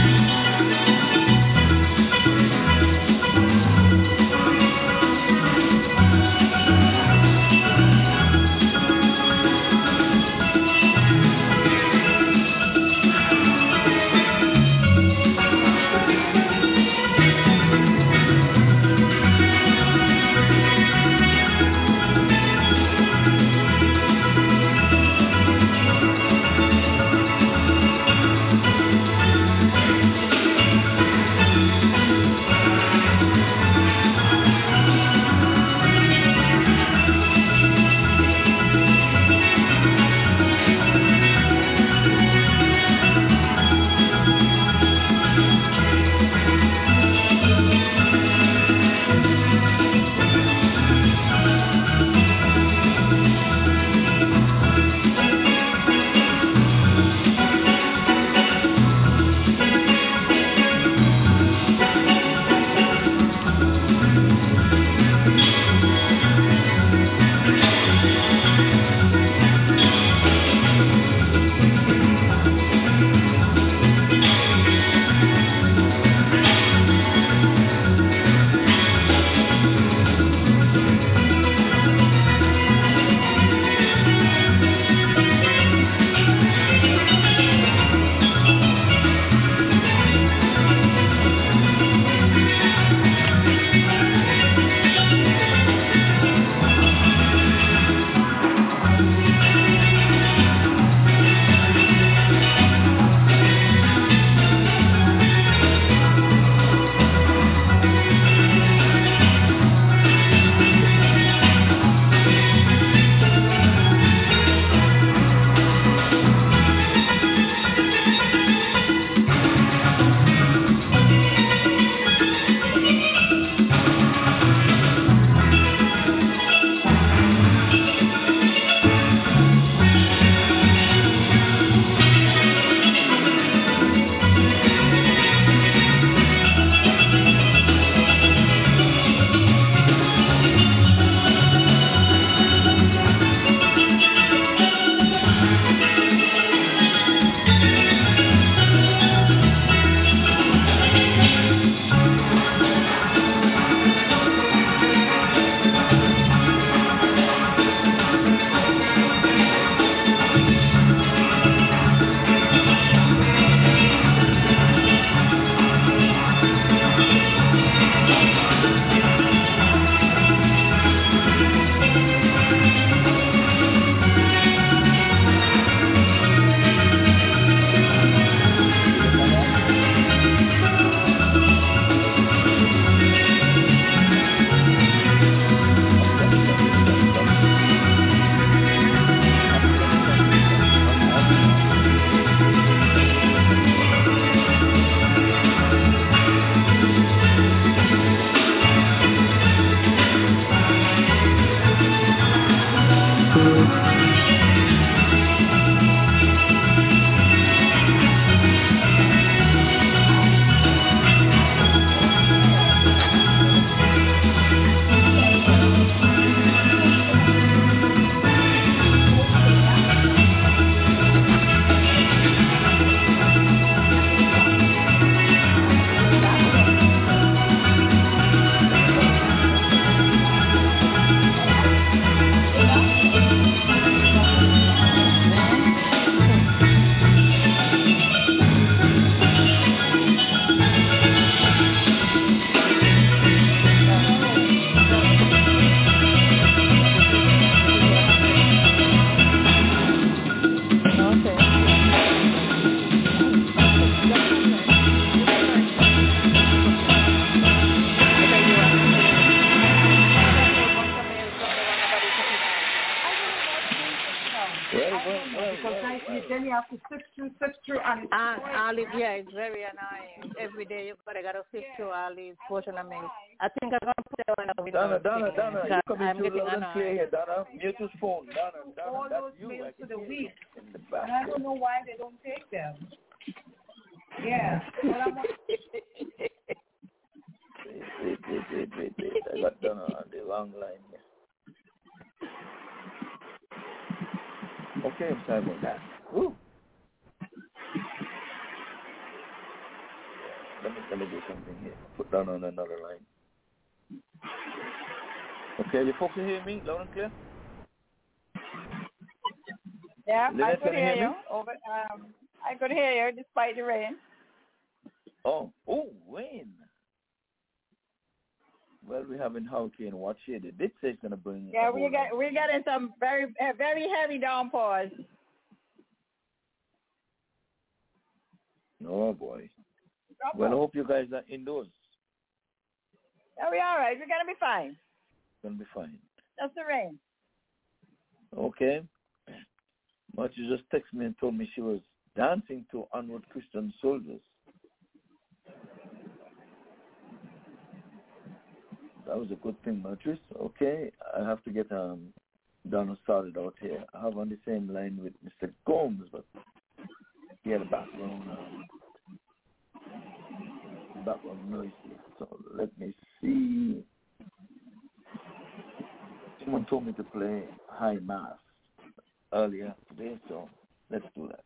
well, because well, I, well. then you have to sift through, sift through, and And olive, yeah, it's very annoying. Every day you gotta gotta sift through olive, portion of milk. I think I'm gonna put that one away. Donna, Donna, Donna, you coming I'm through getting loud and clear annoyed. here, Donna. Mute this phone, Donna, Donna, all that's those you. meals I for can the hear week. you in the back. And I don't know why they don't take them. Yeah. Well, I'm Wait, wait, wait, wait, wait, wait. I got Donna on the wrong line here. Okay, I'm sorry about that. Woo. Let me, let me do something here. Put down on another line. Okay, you folks can hear me loud and clear? Yeah, I Lynette, could can you hear hear you. me? Over, um, I could hear you despite the rain. Oh, oh, rain. Well, we're having hurricane watch here. They did say it's going to bring. Yeah, a we whole get lot. we getting some very uh, very heavy downpours. Oh, boy. Well, I hope you guys are indoors. Yeah, we all right. We're gonna be fine. Going to be fine. Just the rain. Okay. But you just texted me and told me she was dancing to Onward Christian Soldiers. That was a good thing, Matrice. Okay, I have to get um Donna started out here. I have on the same line with Mister Gomes, but he had a background um, background noise here. So let me see. Someone told me to play High Mass earlier today, so let's do that.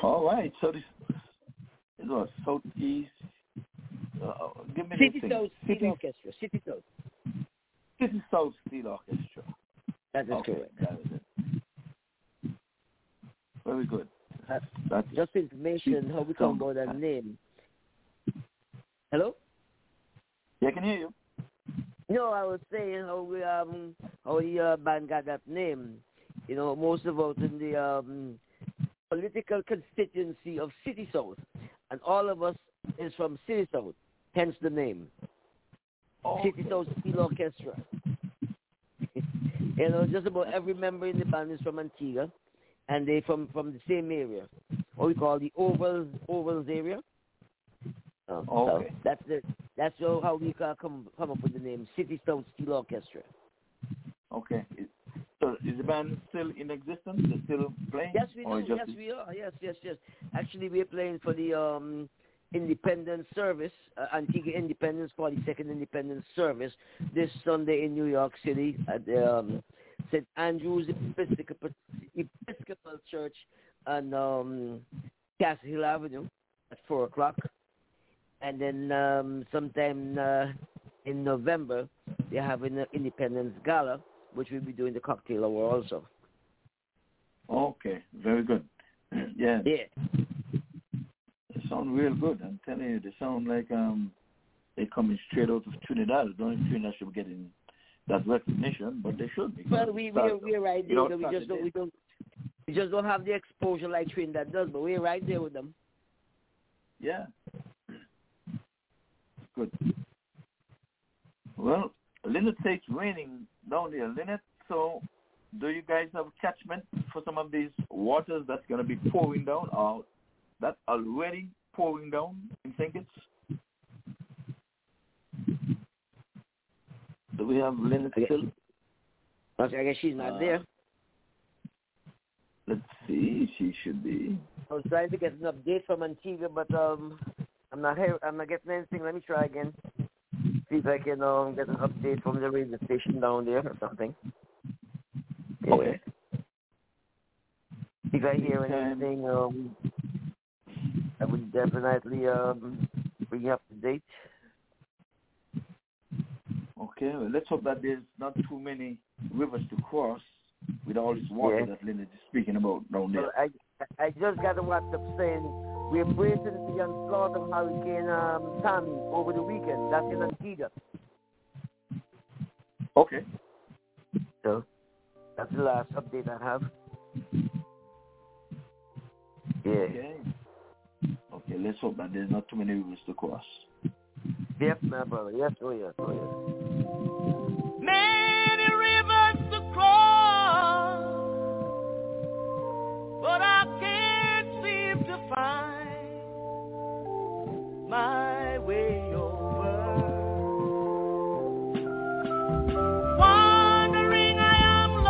All right. So this is what Southeast. Uh, give me City the South Steel City, Orchestra. City South. City South Steel Orchestra. That is okay, correct. that is it. Very good. Uh, That's just information, how we come about that name. Hello? Yeah, I can hear you. No, I was saying how we um how the uh, band got that name. You know, most of us in the um, political constituency of City South, and all of us is from City South, hence the name. Oh, City okay. South Steel Orchestra. You know, just about every member in the band is from Antigua, and they from from the same area, what we call the Ovals Ovals area. Um, Okay. So that's the that's how we can come come up with the name City South Steel Orchestra. Okay. Is- So is the band still in existence? They're still playing? Yes, we Or do. just Yes, we are. Yes, yes, yes. Actually, we're playing for the um, Independence Service, uh, Antigua Independence, forty-second Independence Service, this Sunday in New York City at the um, Saint Andrew's Episcopal, Episcopal Church on um, Castle Hill Avenue at four o'clock. And then um, sometime uh, in November, they're having an Independence Gala, which we'll be doing the cocktail hour also. Okay, very good. Yeah. Yeah. They sound real good. I'm telling you, they sound like um they're coming straight out of Trinidad. I don't know if Trinidad should be getting that recognition, but they should be. Well, we we we're right there. You know, though. We just don't we don't we just don't have the exposure like Trinidad does, but we're right there with them. Yeah. Good. Well, Lynette says it's raining down there. Lynette, so do you guys have catchment for some of these waters that's going to be pouring down or that's already pouring down in Saint Kitts? Do we have Lynette still? I guess she's not Uh, there. Let's see. She should be. I was trying to get an update from Antigua, but um, I'm not here. I'm not getting anything. Let me try again. See if I can um, get an update from the radio station down there or something. Yeah. Okay. If I hear anything, um, I would definitely um, bring you up to date. Okay. Well, let's hope that there's not too many rivers to cross with all this water Yeah. that Lynette is speaking about down there. Well, I I just got a WhatsApp saying we're bracing the onslaught of Hurricane um, Tommy over the weekend. That's in Antigua. Okay. So that's the last update I have. Yeah. Okay. Okay, let's hope that there's not too many rivers to cross. Yep, my brother. Yes, oh yes, oh yes. Many rivers to cross, but I can't seem to find my way over. Wandering I am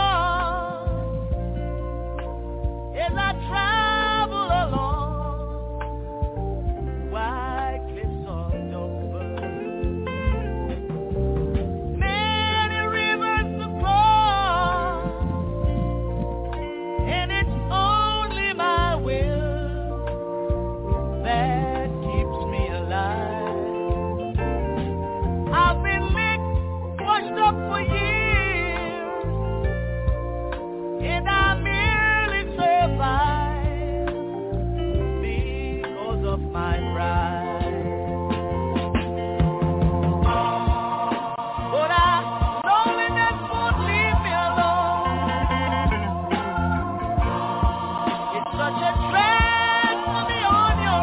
lost as I travel along white cliffs of Dover. Many rivers to cross, and it's only my will that keeps me alive. I've been licked, washed up for years, and I merely survive because of my pride. But I loneliness won't leave me alone. It's such a drag to be on your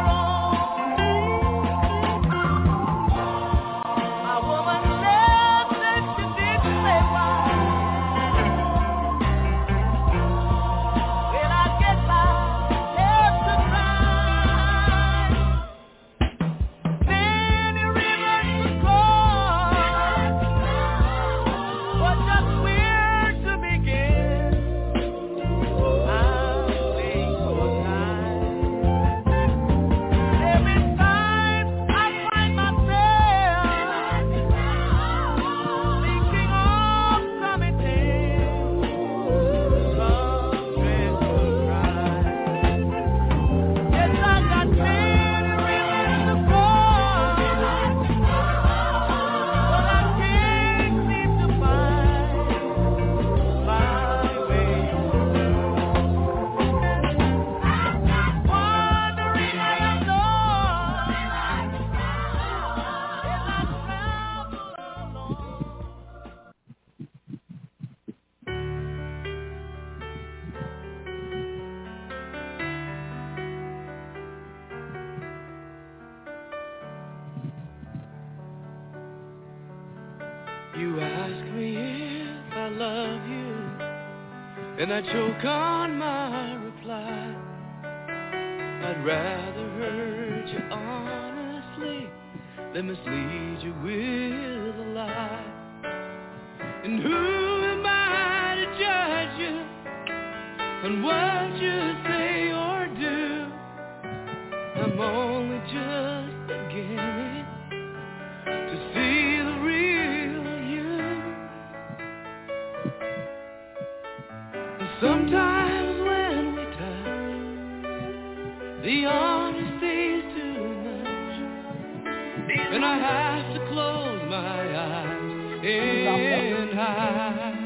own. My woman said that she didn't say why. Well, I get my head to cry. Many rivers to cross, but just where to begin? I'm waiting for time. You ask me if I love you, and I choke on my reply. I'd rather hurt you honestly than mislead you with a lie. And who am I to judge you on what you say or do? I'm only just beginning to see the real you. And sometimes when we touch, the honesty's too much, and I have to close my eyes and hide.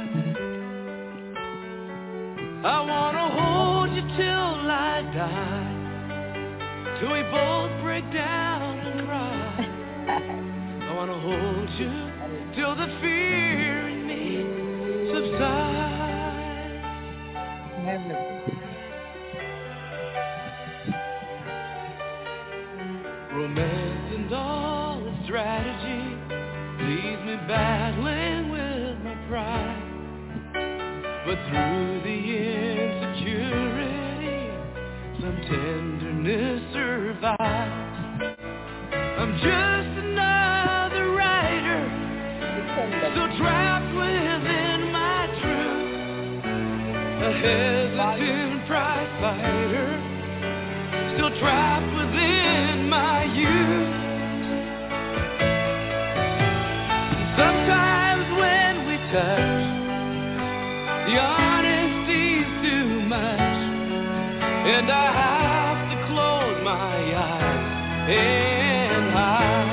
I wanna hold you till I die, till we both break down and cry. I wanna hold you till the fear in me subsides. Romance and all its strategy leaves me battling with my pride. But through the insecurity, some tenderness survives. I'm just another writer, still trapped within my truth. A hesitant prize fighter, still trapped within my youth. Sometimes when we touch, the honesty's too much, and I have to close my eyes and hide.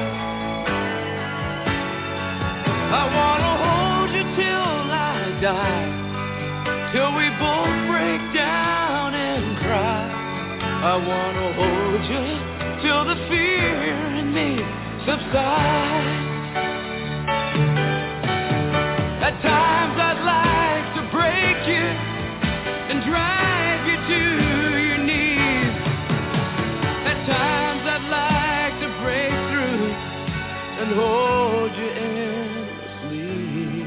I wanna hold you till I die, till we both break down and cry. I wanna hold you till the fear in me subsides. At times I'd like to break you and drive you to your knees. At times I'd like to break through and hold you endlessly.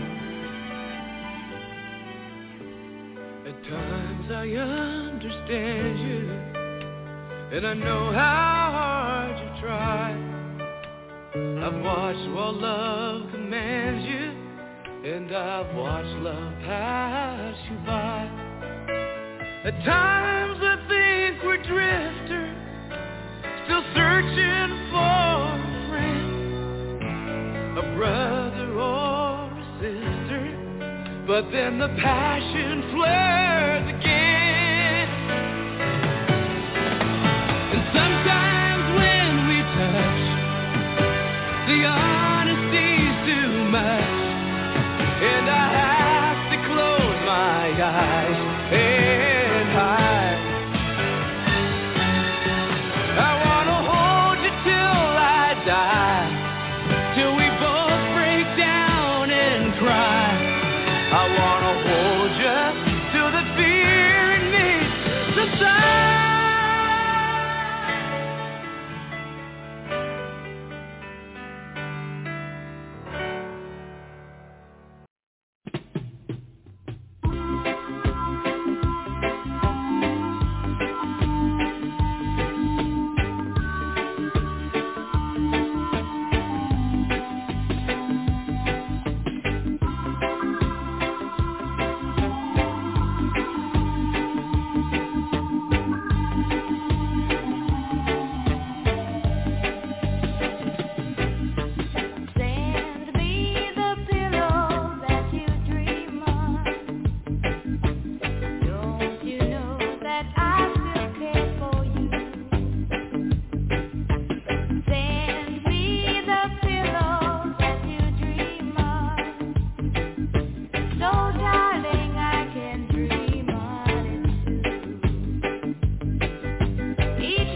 At times I understand you, and I know how hard you try. I've watched while love commands you, and I've watched love pass you by. At times I think we're drifters, still searching for a friend, a brother or a sister. But then the passion flares again. And sometimes when we touch, the honesty's too much, and I have to close my eyes and hide. I wanna hold you till I die, till we both break down and cry. I wanna hold you till the fear in me subsides. Each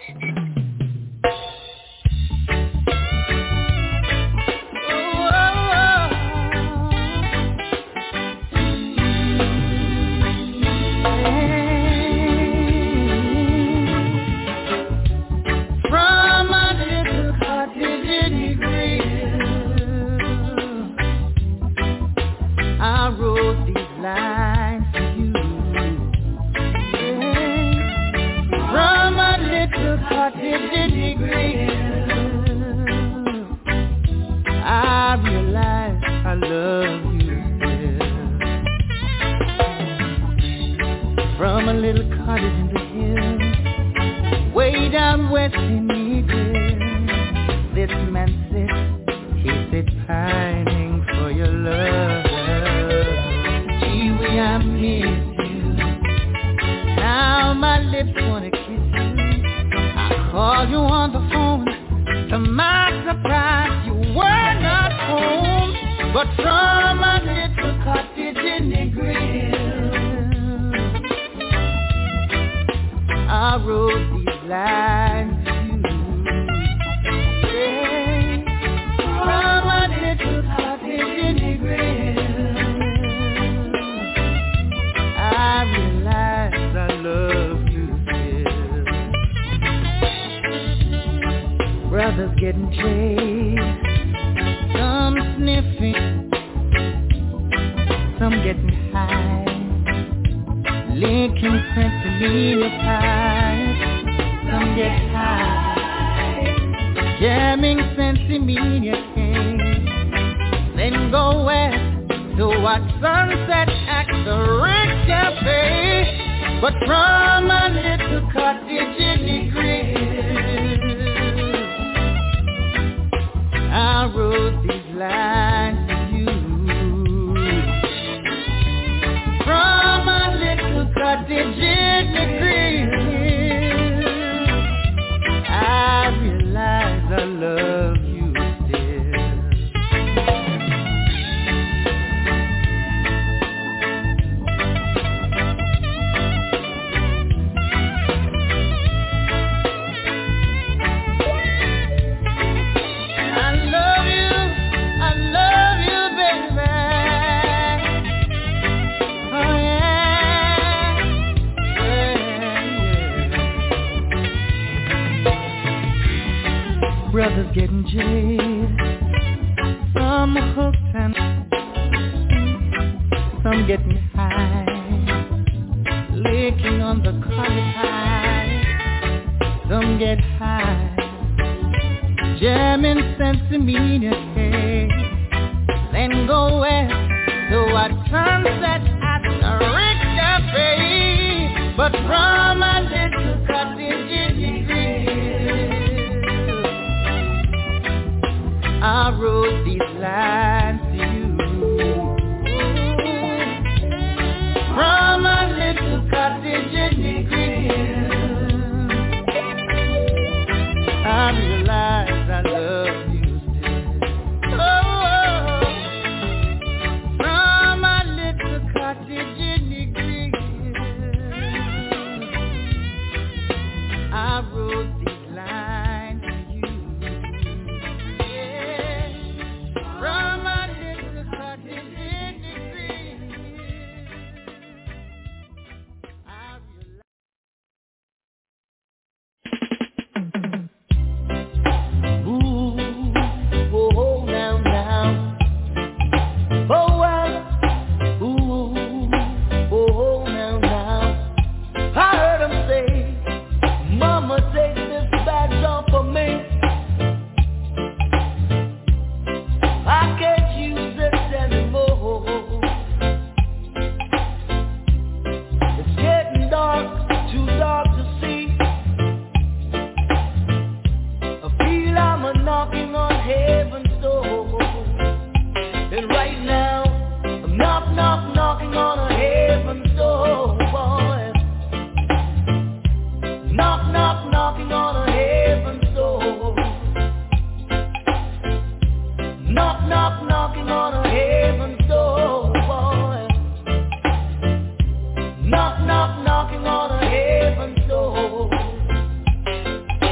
Knock, knock, knocking on a heaven's door.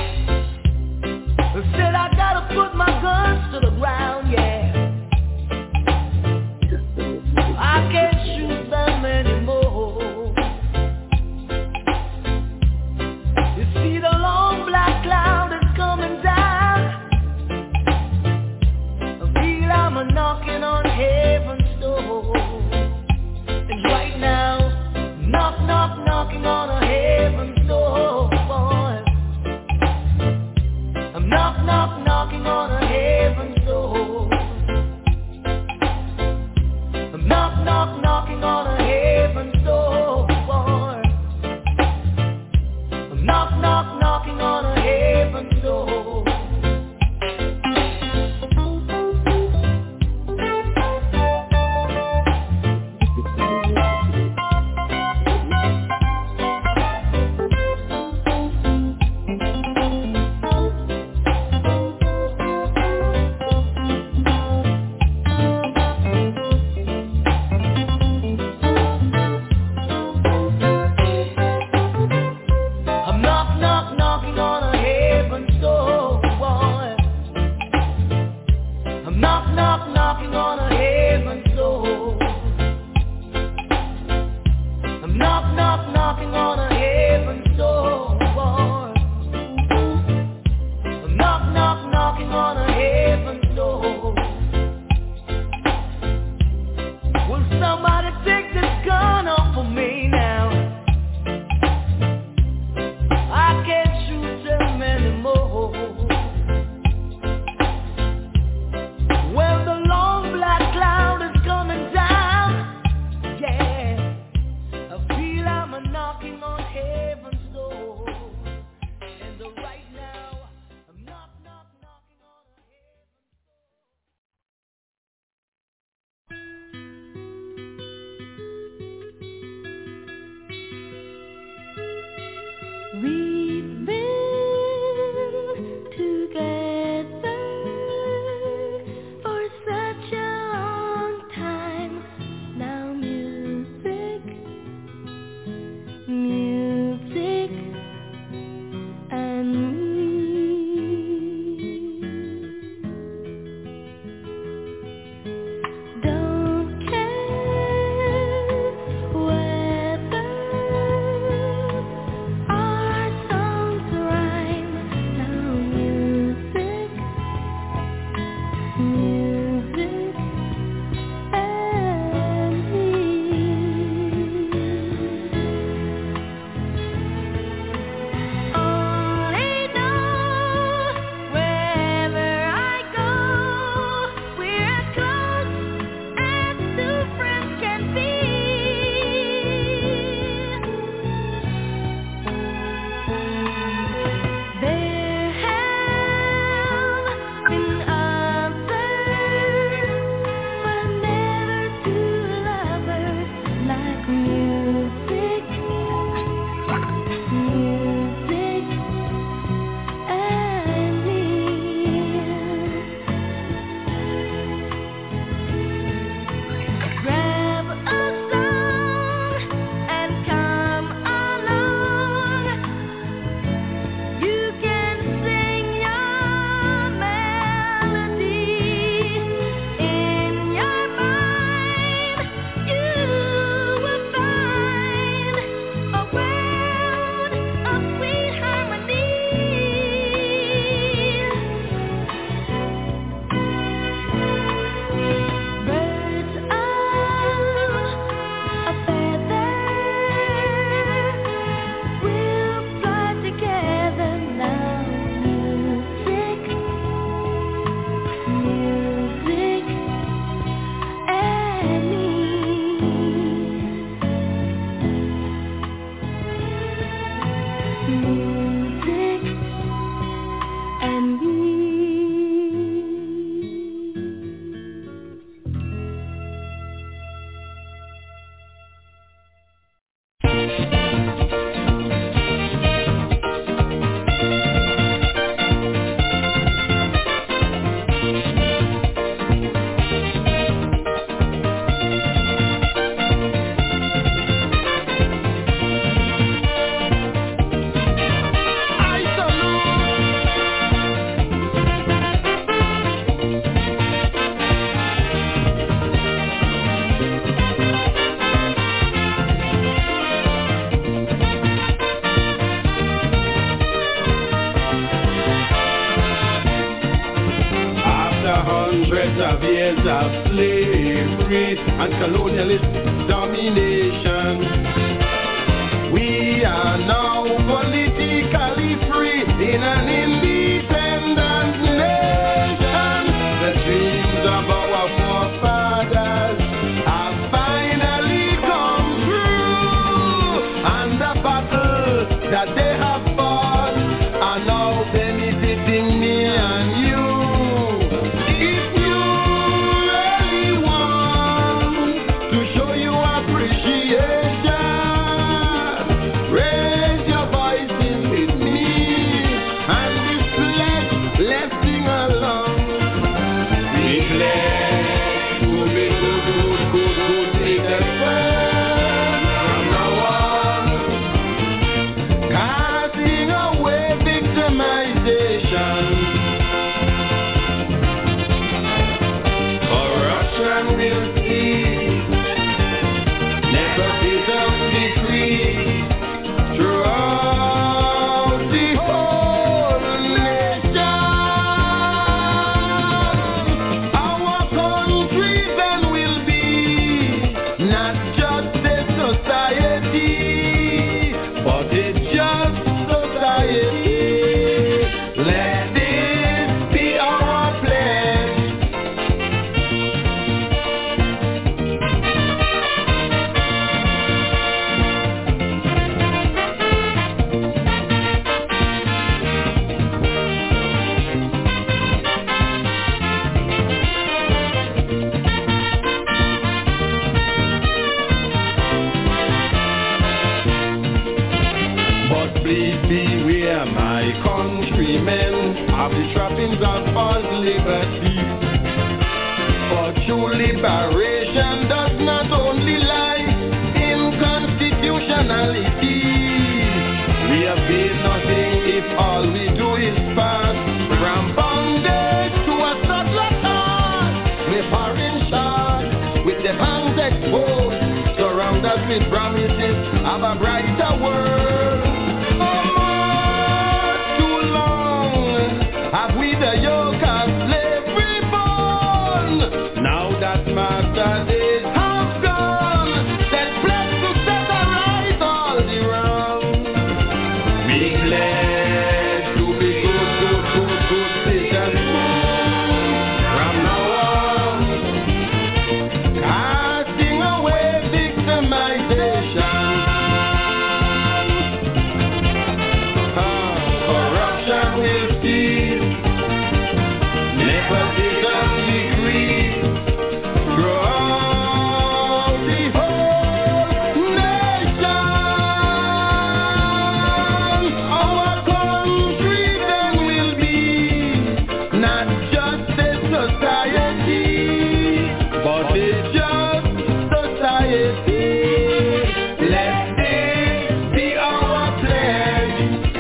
Knock, knock, knocking on a heaven's door. Knock, knock, knocking on a heaven's door. Will somebody take this gun off of me now? I can't shoot them anymore. Well, the long black cloud is coming down. Yeah, I feel I'm a knocking on heaven's door. And the right now, I'm knock, knock, knocking on heaven's door. We've been together for such a long time now. Music, music, and me. Don't care whether our songs rhyme. Now music, music, and me. Only know wherever I go, we're as close as two friends can be. There have been others, but never two lovers like music, music, and me. Grab a song and come along. You can sing your melody in your mind. You will find a world of sweet harmony. Birds of a feather will fly together now. Music, music, and me. Music and me. I hundreds of years of slavery and colonialist domination, we are now politically free in an independent nation. The dreams of our forefathers have finally come true, and the battle that they have fought are now benefiting me and you. If you really want to show your appreciation, please beware, my countrymen, of the trappings of false liberty. For true liberation does not only lie in constitutionality. We avail nothing if all we do is pass from bondage to a subtle heart. We're foreign shot with the hands exposed, surround us with promises of a brighter world. Oh, too long have we the yoke of slavery borne. Now that master days have gone, let's pledge to set right all the wrong. We pledge to be good, good, good, good citizens from now on, casting away victimization. Ah, corruption will cease, nepotism decrease throughout the whole nation. Our country then will be not just a society, but a just society. Let this be our pledge.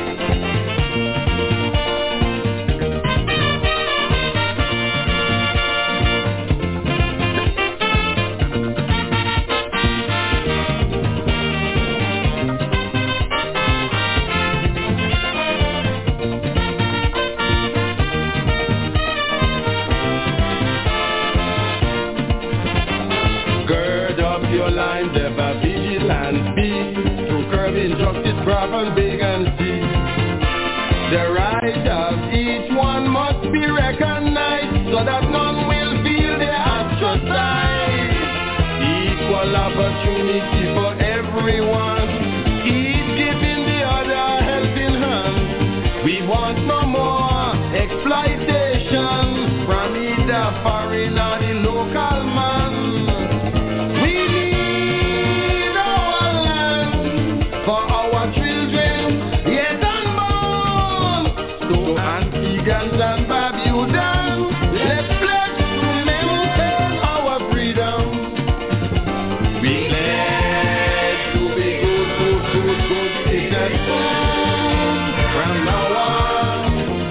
Gird up your lines, ever vigilant be, to curb injustice, grab and big and see. The right of each one must be recognized, so that none will feel they ostracized. Equal opportunity for everyone, each giving the other a helping hand. We want no more exploitation from either foreign or the local man. We need our land for our children, yet unborn. So Antiguans and Barbudans, let's pledge to maintain our freedom. We pledge to be good, good, good, good citizens from now on,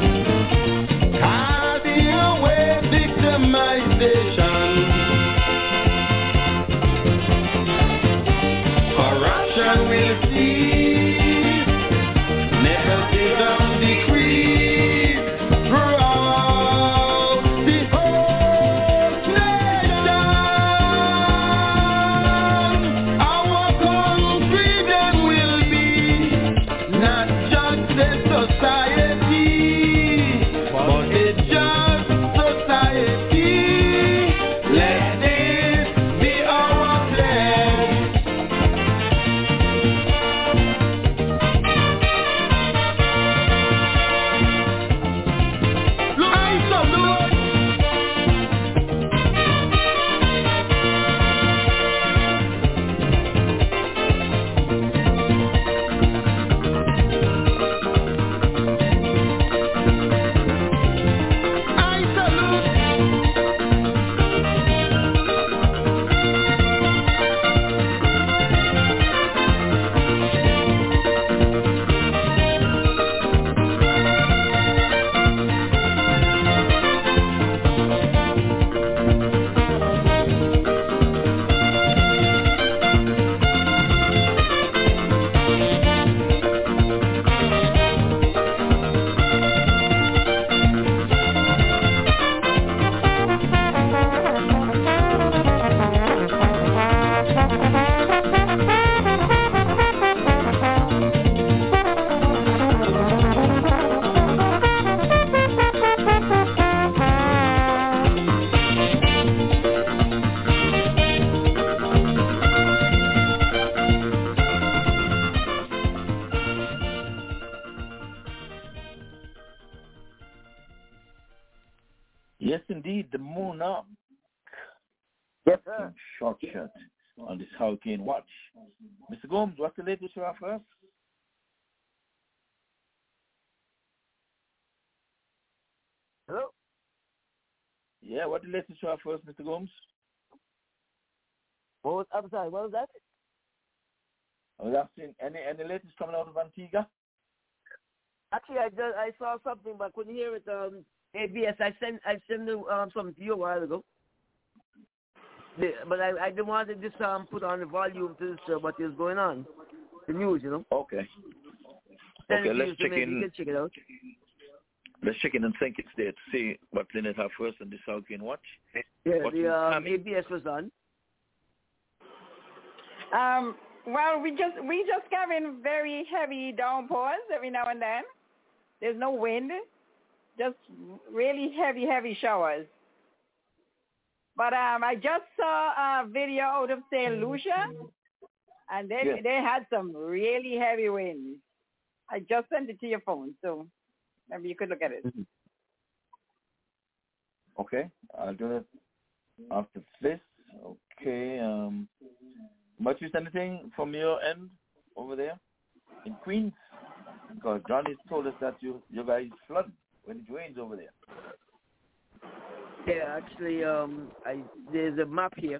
casting away victimization. Corruption will cease, nepotism decrease throughout the whole nation. Our country then will be not just a society, but a just society. Let this be our pledge. I salute. I salute. Yes, indeed, the Monarch. Yes, sir. Short shot on this Hurricane Watch. Mister Gomes, what's the latest you have for us? Yeah, what the latest you have first, Mister Gomes? What was, I'm sorry, what was that? I was asking, any any latest coming out of Antigua? Actually, I just, I saw something, but I couldn't hear it. Um, A B S, I sent I sent um, something to you a while ago. The, but I, I didn't want to just um, put on the volume to uh, what is going on, the news, you know. Okay. Send Okay, it to let's you so check maybe in. you can check it out. Let's check in and think it's there to see what Lynette have first and the South can watch. Yeah, What the um, Tammy? A B S was on. Um, well, we just we just having very heavy downpours every now and then. There's no wind, just really heavy, heavy showers. But um, I just saw a video out of Saint Lucia, and they Yeah. they had some really heavy winds. I just sent it to your phone, so maybe you could look at it. Mm-hmm. Okay, I'll do it after this. Okay. Um, but you send anything from your end over there in Queens? Because Johnny told us that you you guys flooded when it rains over there. Yeah, actually, um, I there's a map here.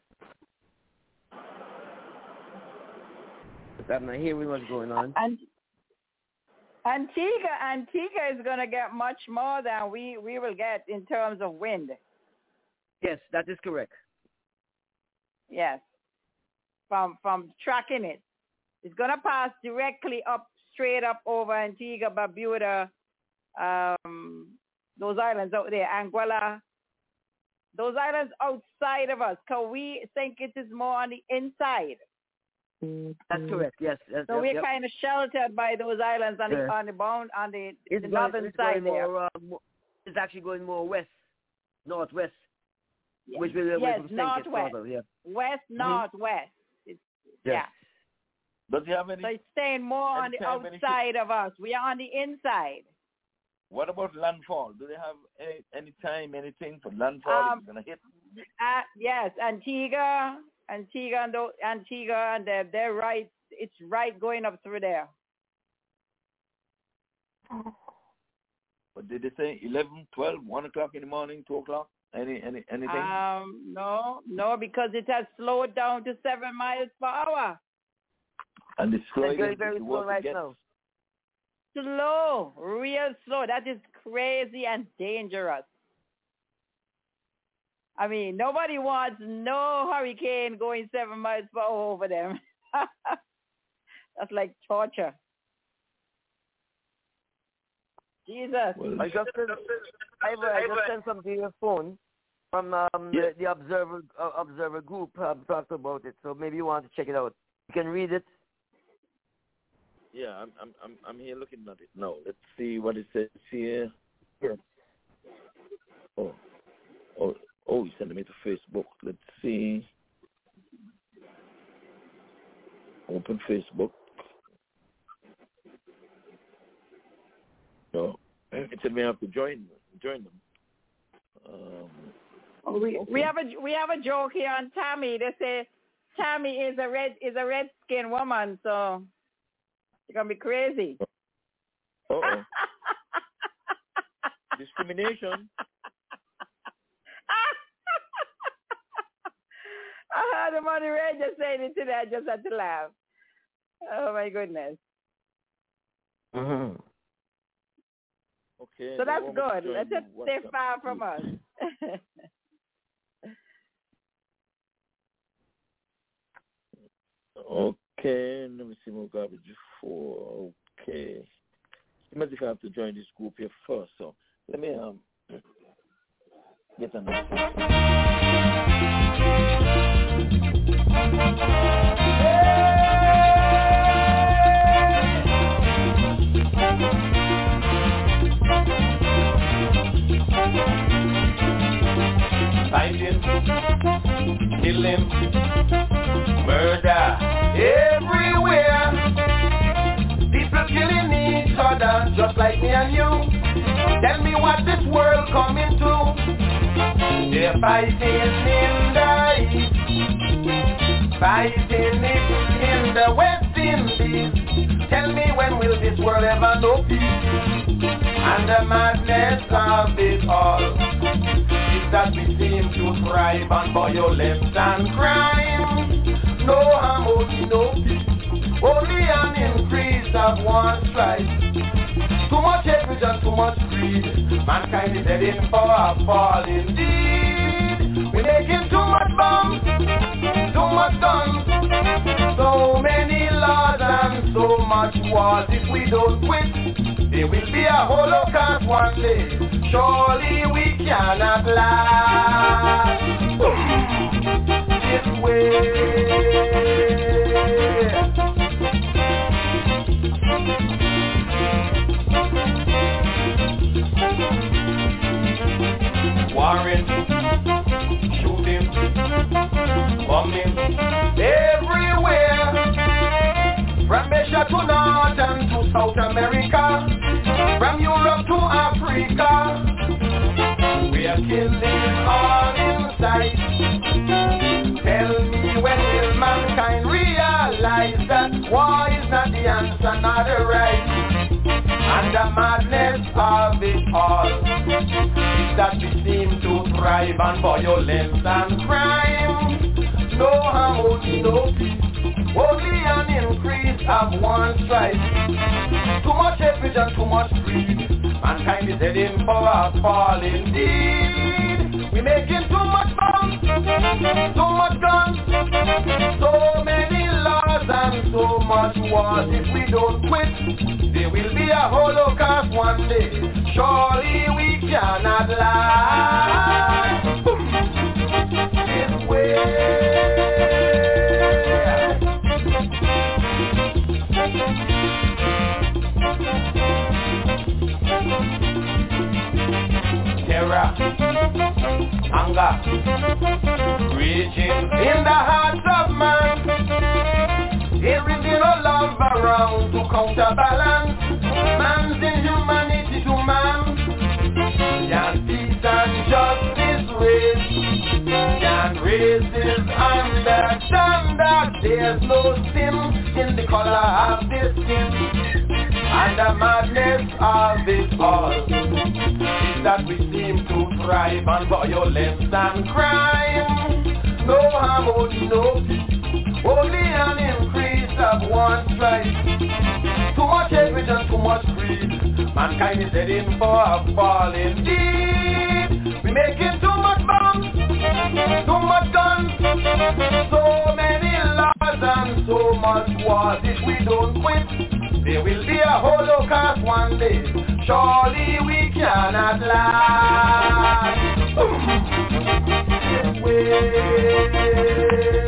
But I'm not hearing what's going on. And Antigua, Antigua is going to get much more than we, we will get in terms of wind. Yes, that is correct. Yes. From from tracking it. It's going to pass directly up, straight up over Antigua, Barbuda, um, those islands out there, Anguilla, those islands outside of us, because we think it is more on the inside. That's correct. Yes. yes So yes, we're yep. kind of sheltered by those islands on Yeah. the on the bound on the, It's the going, northern it's side going there. more, uh, more. It's actually going more west, northwest, Yes. which will yes, will northwest, sort of, yeah. west, Mhm. northwest. It's, Yes. Yeah. Does he have any? So it's staying more on the anytime, any- outside of us. We are on the inside. What about landfall? Do they have any any time, anything for landfall? Um, It's gonna hit. Uh, yes, Antigua, Antigua, and the, Antigua, and they're, they're right. It's right going up through there. But did they say eleven, twelve, one o'clock in the morning, two o'clock? Any any anything? Um, no, no, because it has slowed down to seven miles per hour. and it's slow It's very, again very to slow work right again. now. Slow, real slow. That is crazy and dangerous. I mean, nobody wants no hurricane going seven miles per hour over them. That's like torture. Jesus. Well, I just sent, I, I just sent something to your phone from um, Yeah. the, the Observer uh, Observer group. Um, talked about it, so maybe you want to check it out. You can read it. yeah, I'm I'm I'm I'm here looking at it now. Let's see what it says here. Yes. Oh, oh, oh! He's sending me to Facebook. Let's see. Open Facebook. No, it said we have to join join them. Um, We okay. we have a we have a joke here on Tammy. They say Tammy is a red is a red skinned woman, so she's gonna be crazy. Uh-oh. Discrimination. I heard him on the radio saying it today. I just had to laugh. Oh my goodness! Mm-hmm. Okay. So they that's want me to good. join Let's the just stay WhatsApp far from group. us. Okay, let me see more garbage for. Okay. Imagine if I have to join this group here first. So let me um get on this. Fighting, killing, murder everywhere. People killing each other just like me and you. Tell me what this world coming to. They're fighting in the east, fighting it in the West Indies. Tell me when will this world ever know peace? And the madness of it all is the that we seem to thrive on violence and crime. No harmony, no peace, only an increase of one strife. Too much hatred and too much greed, mankind is heading for a fall indeed. We're making too much bombs, too much guns, so many laws and so much wars. If we don't quit, there will be a holocaust one day. Surely we cannot last this way. Warring, shooting, bombing, everywhere. From Asia to North and to South America, from Europe to Africa, we are killing all in sight. Tell me, when will mankind realize that war is not the answer, not the right? And the madness of it all is that we seem to thrive on violence and crime. No harmony, no peace, only an increase of one strife. Too much hatred and too much greed, mankind is heading for a fall indeed. We're making too much bombs, too much guns, so many laws and so much wars. If we don't quit, there will be a holocaust one day. Surely we cannot last this way. Terror, anger, raging in the hearts of man. There is no love around to counterbalance man's inhumanity to man. Can peace and justice raise? Can races understand that there's no sin in the color of their skin? And the madness of it all is that we seem to thrive on violence and crime. No harmony, no peace, only an increase of one strife. Too much hatred and too much greed, mankind is heading for a fall indeed. We're making too much bombs, too much guns, so many laws and so much wars. If we don't quit, there will be a holocaust one day. Surely we cannot last this way.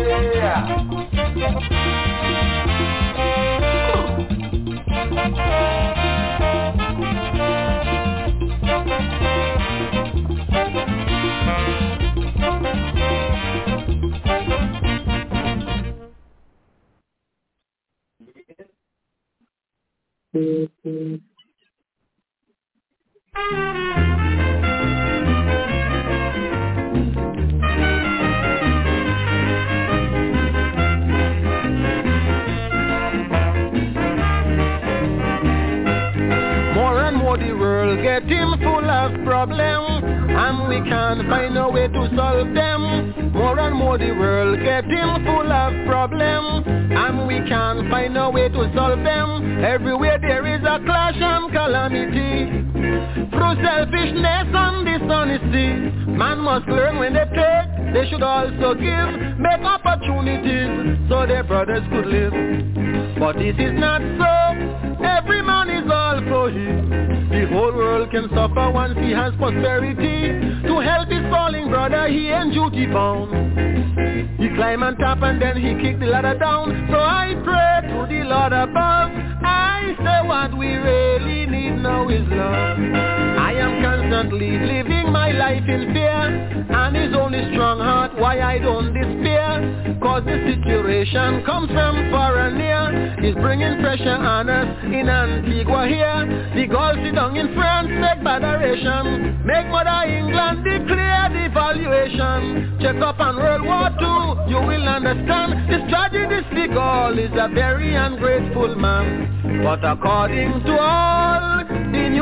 More and more the world getting full of problems, and we can't find a way to solve them. More and more the world getting full of problems, and we can't find a way to solve them. Everywhere there is a clash and calamity, through selfishness and dishonesty. Man must learn when they take, they should also give. Make opportunities so their brothers could live. But this is not so, every man is all for him. The whole world can suffer once he has prosperity. To help his falling brother, he ain't duty bound. He climb on top and then he kick the ladder down. So I pray to the Lord above. I say what we really need now is love. I am constantly living my life in fear, and it's only strong heart why I don't despair. Cause the situation comes from far and near. It's bringing pressure on us in Antigua here. The Gulf sit down in France, make bad adoration. Make Mother England declare devaluation. Check up on World War Two, you will understand. This tragedy de Gaulle is a very ungrateful man. But according to all the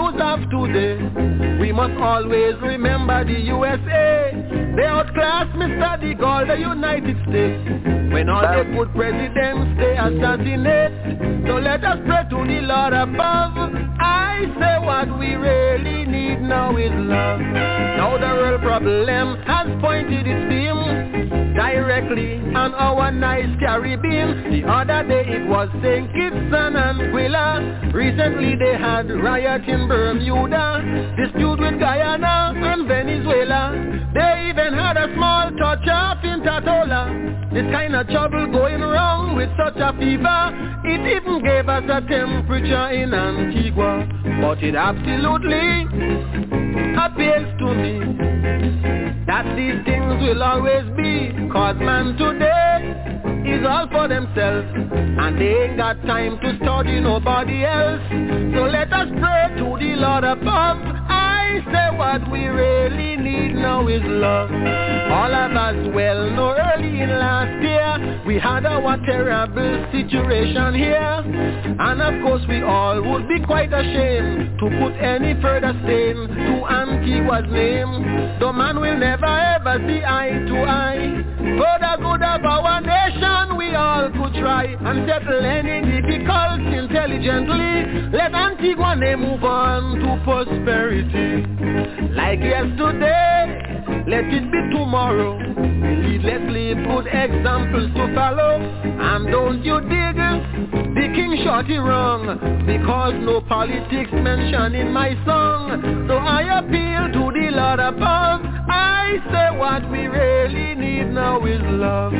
news of today. We must always remember the U S A. They outclassed Mister De Gaulle, the United States. When all the good presidents they assassinate. So let us pray to the Lord above. I say what we really need now is love. Now the real problem has pointed its beam directly on our nice Caribbean. The other day it was Saint Kitts and Anguilla. Recently they had riot in Bermuda, dispute with Guyana and Venezuela. They even had a small touch up in Tatola. This kind of trouble going wrong with such a fever. It even gave us a temperature in Antigua. But it absolutely appeals to me that these things will always be. Cause man today is all for themselves, and they ain't got time to study nobody else. So let us pray to the Lord above. I say what we really need now is love. All of us well know early in last year we had our terrible situation here, and of course we all would be quite ashamed to put any further stain to Antigua's name. The man will never ever see eye to eye. For the good of our nation we all could try and settle any difficulty intelligently. Let Antigua move on to prosperity. Like yesterday, let it be tomorrow. Let's leave good examples to follow. And don't you dig the King Shorty wrong, because no politics mentioned in my song. So I appeal to the Lord above. I say what we really need now is love.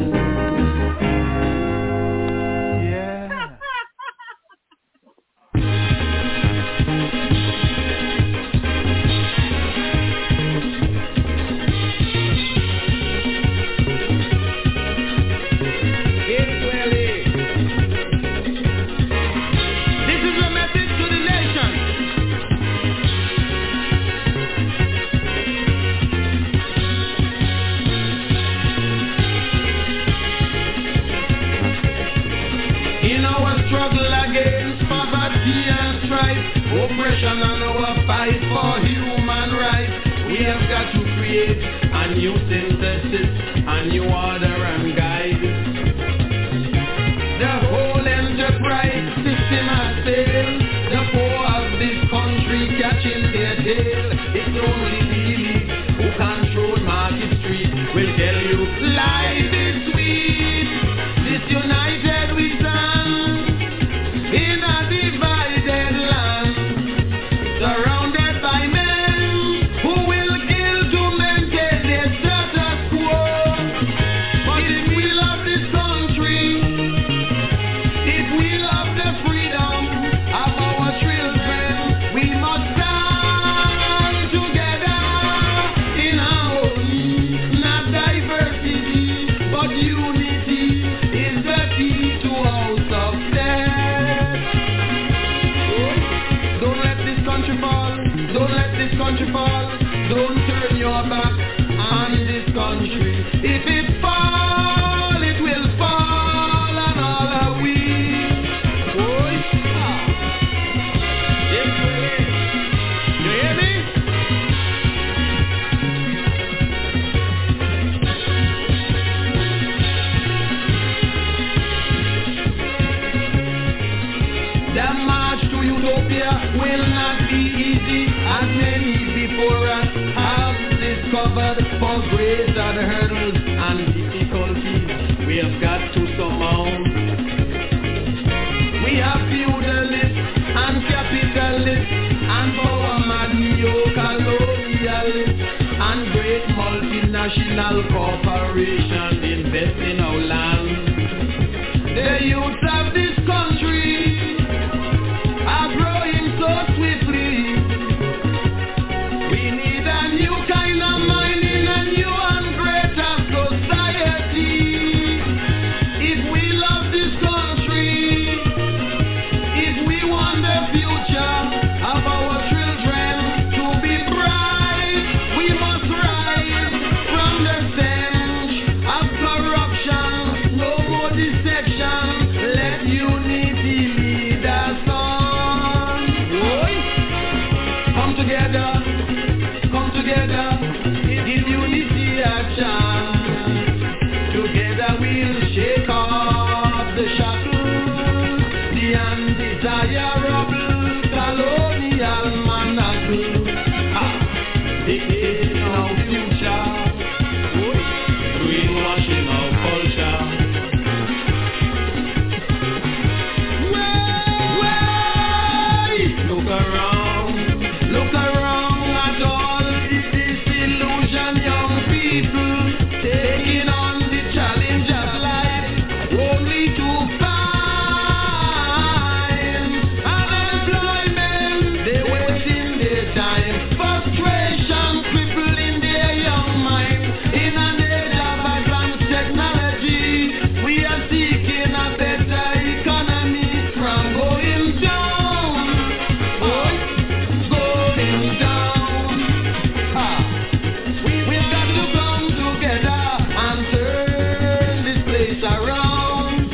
Oppression and our fight for human rights, we have got to create a new synthesis, a new order and guide. The whole enterprise system has failed. The poor of this country catching their tail. It's only the elite who control Market Street will tell you life is sweet. Disunited we stand in a divided land, surrounded by men who will kill to maintain their status quo. But if we love this country, if we love the freedom of our children, we must stand together in harmony, not diversity, but unity is the key to our success. Don't let this country fall, don't let this country fall, don't turn your back on this country. If it fall, it will fall on all of we. Oh, yeah. Yes, really. You hear me? The march to utopia will not be easy, as many before us have discovered. For greater the hurdles and difficulties we have got to surmount. We have feudalists and capitalists and power mad neo-colonialists and great multinational corporations invest in our land. The youth of this country are growing so swiftly. We need a new kind of mind in a new and greater society. If we love this country, if we want the future of our children to be bright, we must rise from the stench of corruption. No more deception. Let unity lead us on. Come together, come together, give unity a chance. Together we'll shake off the shackles, the undesirable colonial manacles. Ah, dictating our future, greenwashing our culture. Way, look around, look around at all the disillusioned young people taking on the challenge of life, only to find unemployment. They wasting their time, frustration crippling their young mind. In an age of advanced technology, we are seeking a better economy from going down, oh, going down. Ah, we've got to come together and turn this place around.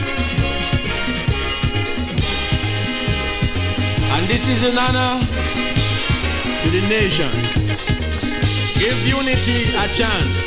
And this is an honor to the nation. Give unity a chance.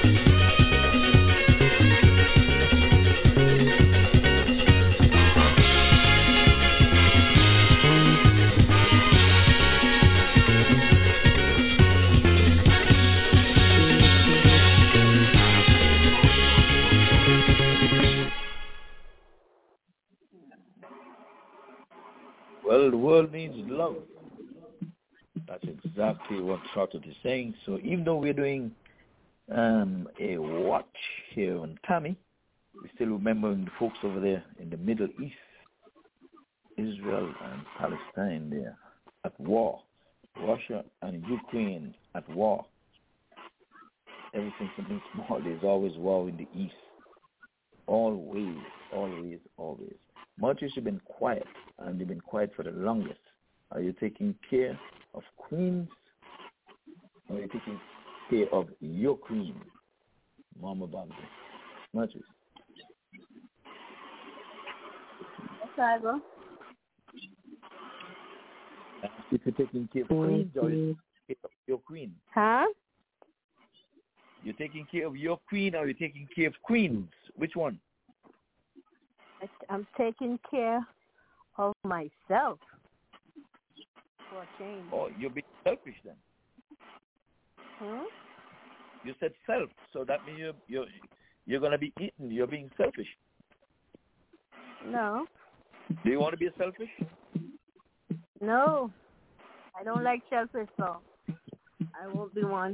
Well, the world needs love. That's exactly what Charlotte is saying. So even though we're doing um, a watch here on Tammy, we still remembering the folks over there in the Middle East, Israel and Palestine there at war, Russia and Ukraine at war. Ever since something small, there's always war in the East. Always, always, always. Martyrs have been quiet, and they've been quiet for the longest. Are you taking care of queens? Or are you taking care of your queen, Mama Bambi? Martyrs. If you're taking care of queens, or you're taking care of your queen? Huh? You're taking care of your queen, or you're taking care of queens? Which one? I'm taking care of myself. For a change. Oh, you're being selfish then. Hmm? You said self, so that means you're you're you're gonna be eaten. You're being selfish. No. Do you want to be a selfish? No. I don't like selfish, so I won't be one.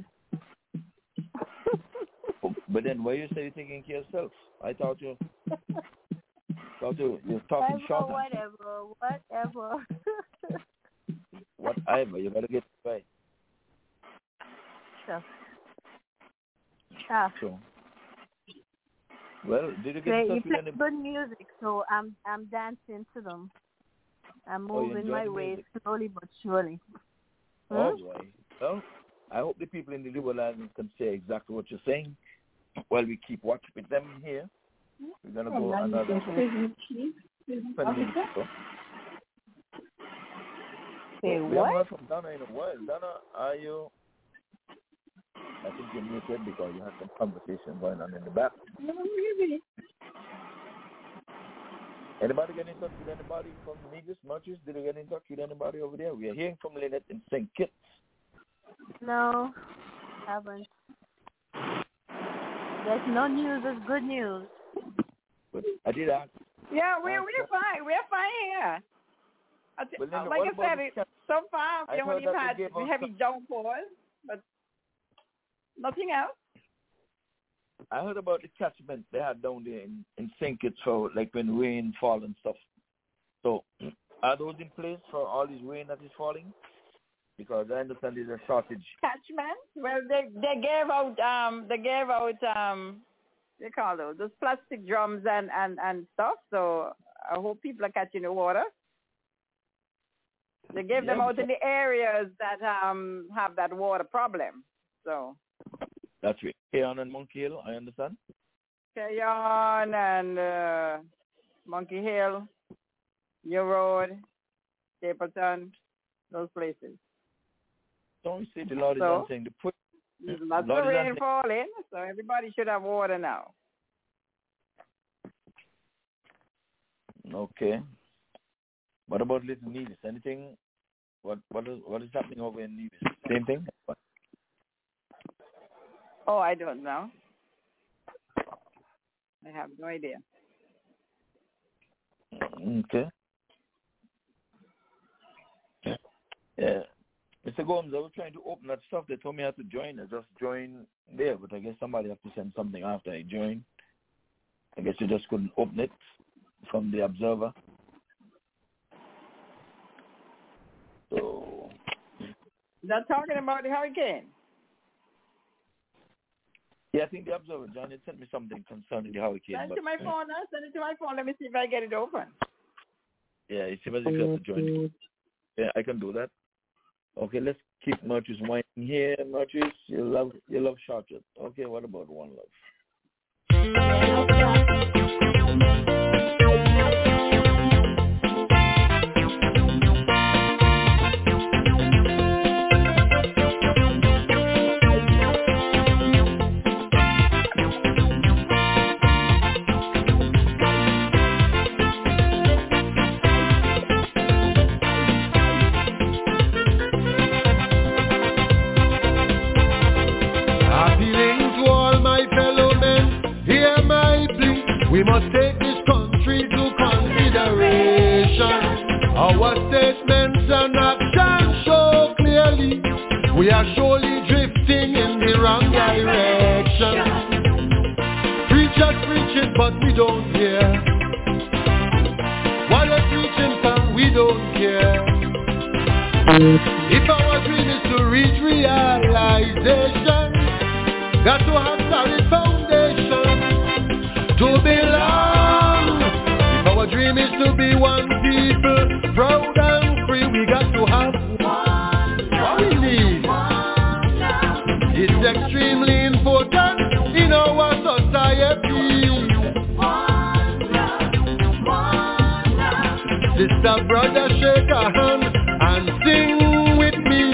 But then why you say you're taking care of self? I thought you thought you you're talking short. Whatever, whatever. Whatever, you gotta get it right. Sure. Ah. So, well, did you get Play, in touch you with play anybody? good music, so I'm I'm dancing to them. I'm Oh, you moving enjoy my the way music? slowly but surely. All Hmm? right. Well, I hope the people in the Liberal Islands can say exactly what you're saying. While we keep watch with them here, we're gonna go another twenty minutes ago. Say We haven't what? heard from Donna in a while. Donna, are you? I think you're muted because you had some conversation going on in the back. No, really. Anybody get in touch with anybody from the Negus Marches? Did you get in touch with anybody over there? We are hearing from Lynette in Saint Kitts. No, haven't. There's no news is good news. But I did ask. Yeah, we're we're fine. We're fine here. I th- Well, Linda, like what I about said, the it, cat- so far I we heard only that they had gave out heavy downpours, but nothing else. I heard about the catchment they had down there in, in Saint Kitts for like when rain fall and stuff. So are those in place for all this rain that is falling? Because I understand there's a shortage. Catchment? Well, they they gave out um they gave out um they call those those plastic drums and and and stuff. So I hope people are catching the water. They gave Yeah, them out but- in the areas that um have that water problem. So That's right. Keon and Monkey Hill, I understand. Keyon and uh, Monkey Hill, New Road, Stapleton, those places. Don't we see the Lord is So? answering the prayer? There's lots Lord of is rain answering- falling, so everybody should have water now. Okay. What about Little Nevis? Anything? What what is what is happening over in Nevis? Same thing? What? Oh, I don't know. I have no idea. Okay. Yeah. Mister Gomes, I was trying to open that stuff. They told me I had to join. I just joined there, but I guess somebody has to send something after I join. I guess you just couldn't open it from the Observer. So. Is that talking about the hurricane? Yeah, I think the Observer, John, had sent me something concerning the hurricane. Send it but, to my phone now. Send it to my phone. Let me see if I get it open. Yeah, you see if you have to join. Yeah, I can do that. Okay, let's keep Murchis winding here. Murchis, you love you love shortcut. Okay, what about One Love? Appealing to all my fellow men, hear my plea. We must take this country to consideration. Our statements and actions show clearly we are surely drifting in the wrong direction. Preachers preach it, but we don't hear. While they're preaching, come, we don't care. If our dream is to reach realization, got to have solid foundation to belong. If our dream is to be one people, proud and free, we got to have what we need. It's extremely important in our society. Sister, brother, shake a hand and sing with me.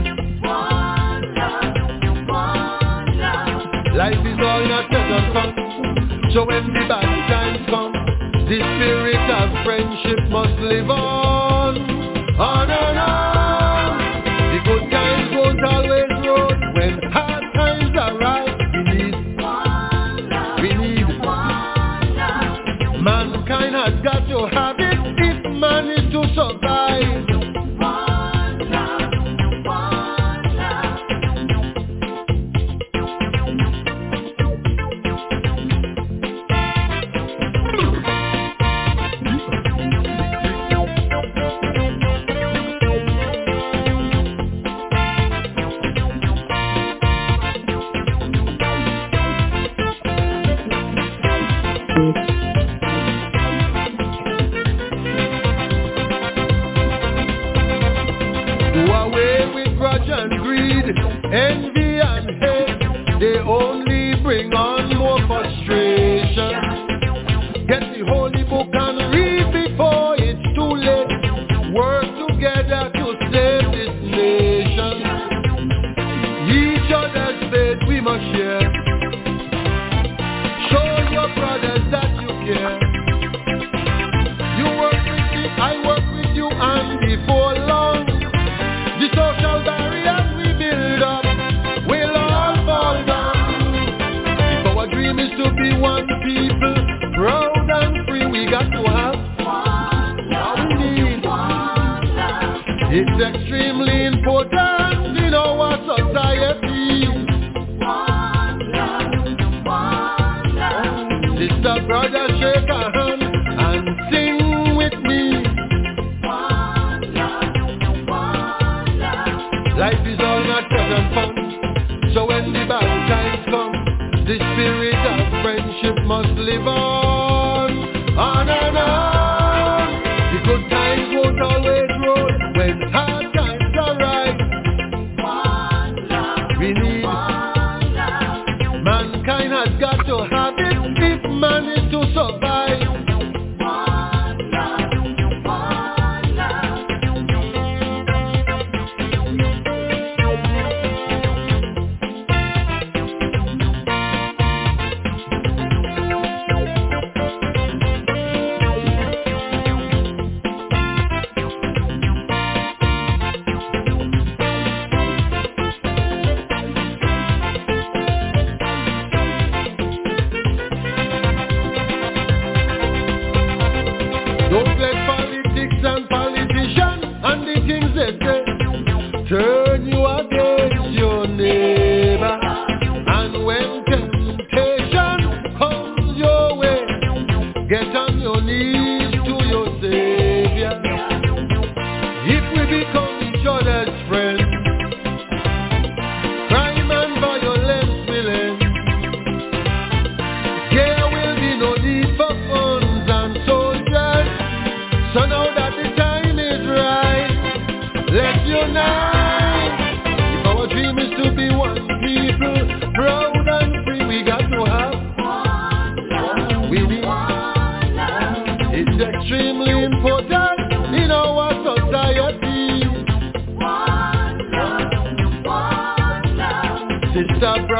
Life is all not just fun. So when the bad times come, the spirit of friendship must live on. On and on. The good times won't always roll. When hard times arrive, we need We need mankind has got to have it if man is to survive. Do away with grudge and greed, envy and hate. They only bring on more frustration. Get the holy book and read before it's too late. Work together to save this nation. Each other's faith we must share. Show your brothers that you care. You work with me, I work with you, and before long, the social barriers we build up will all fall down. If our dream is to be one people, proud and free, we got to have what we need. It's extremely important in our society. Sister, brother, shake a hand and sing with me. Life is all not and fun. So when the bad times come, the spirit of friendship must live on. On and on. The good times won't always roll. When hard times arrive, we need mankind has got to have it if man is to survive.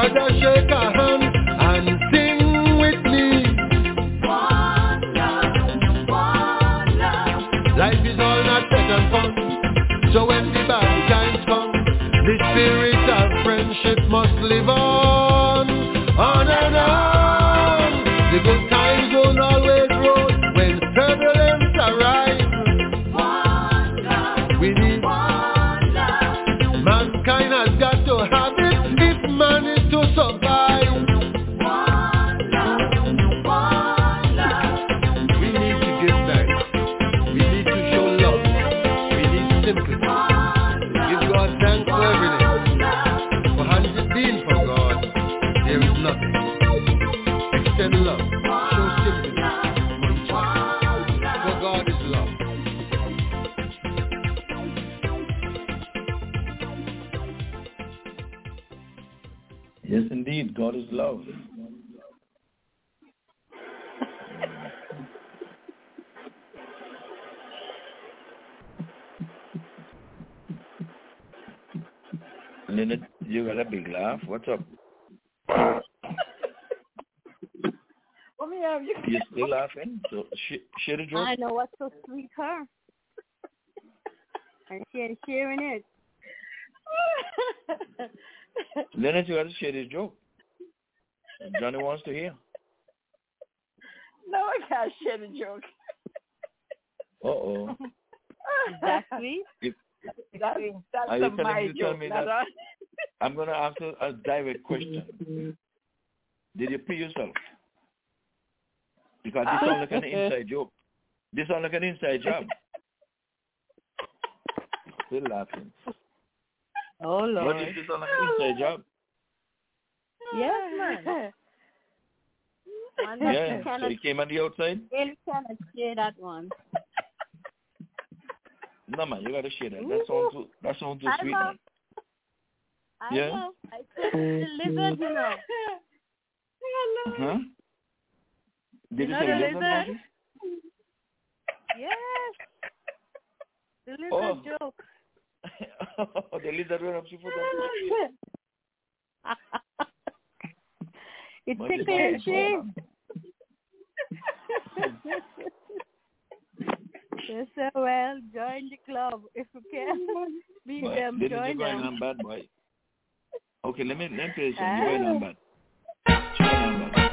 brother, shake a hand and sing with me. One love, one love. Life is all not set and fun. So when the bad times come, the spirit of friendship must live on, on and on. The good times don't always roll when turbulence arrives. One love, We need one love. mankind has got to have it if man is to survive. One love, one love. We need to give thanks. We need to show love. We need sympathy. Give God thanks for everything. For has it been for God, there is nothing. Extend love. Show sympathy for each other. For God is love. Yes, indeed. God is love. Lynette, you got a big laugh. What's up? Oh, me have you. You still laughing? So sh- share the joke. I know what's so sweet her. And she ain't sharing it. Lynette, you got to share this joke. Johnny wants to hear. No, I can't share the joke. Uh-oh. Is that sweet? If, That's, that's are you a telling my me to tell joke. me Not that? on. I'm going to ask a, a direct question. Did you pee yourself? Because this sounds like an inside joke. This sounds like an inside job. Still laughing. Oh, Lord. What if this sounds like an inside job? Yes, man. One that Yeah, you so cannot, you came on the outside? you cannot share that one. No, man, you got to share that. That sounds too, that sounds too I sweet, know. man. I Yeah? know. I said the lizard, you know. Huh? Did You you know say the lizard, lizard? Margie? Yes. The lizard Oh. joke. The lizard went up to foot It's Margie, tickle and that's shame. all. They say, well, join the club. If you can, be But them, this is join you going them. on bad, boy. Okay, let me let me play something. Ah. You're going on bad. You're going on bad.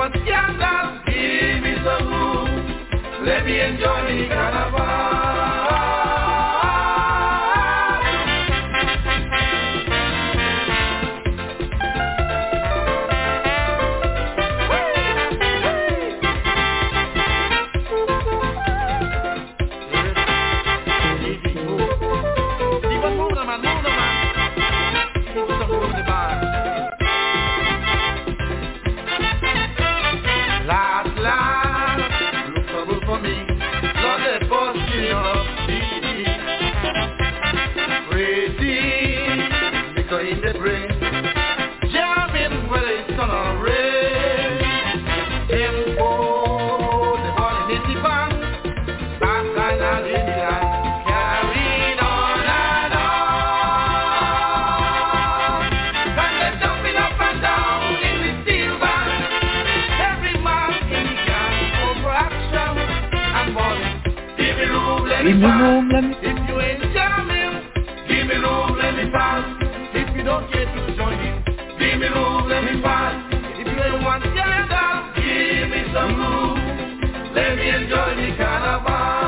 want scandal, give me some room. Let me enjoy the carnival. Give me room, let me. If you ain't jamming, give me room, let me pass. If you don't care to join in, give me room, let me pass. If you ain't want scandal, give me some room. Let me enjoy the carnival.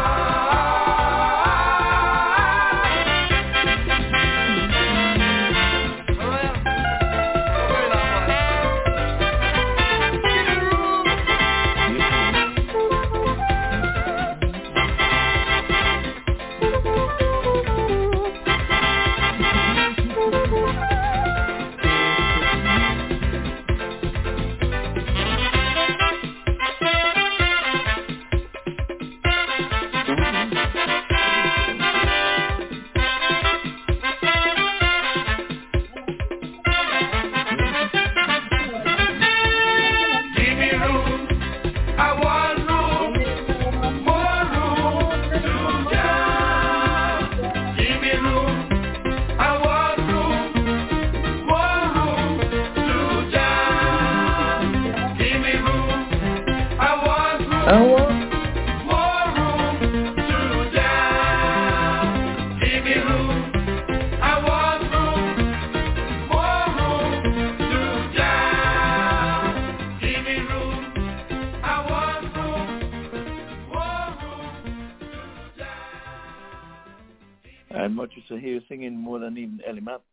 And much you hear you singing more than even Ellie Mapp.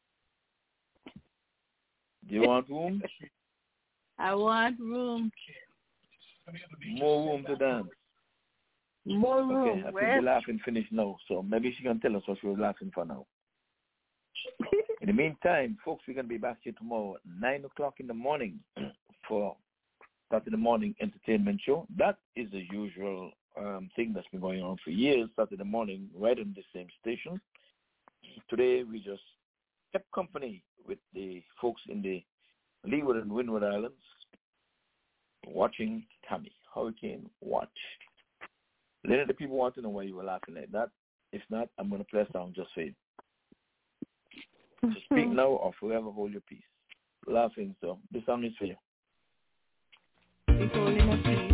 Do you want room? I want room. More room to dance. More room. Okay, I think the laughing finished now, so maybe she can tell us what she was laughing for now. In the meantime, folks, we're going to be back here tomorrow at nine o'clock in the morning for Saturday Morning Entertainment Show. That is the usual um, thing that's been going on for years, Saturday morning, right on the same station. Today, we just kept company with the folks in the Leeward and Windward Islands watching Tammy Hurricane Watch. A lot of the people want to know why you were laughing like that. If not, I'm going to play a song just for you. So speak now or forever hold your peace. Laughing, so this song is for you. It's holding a peace.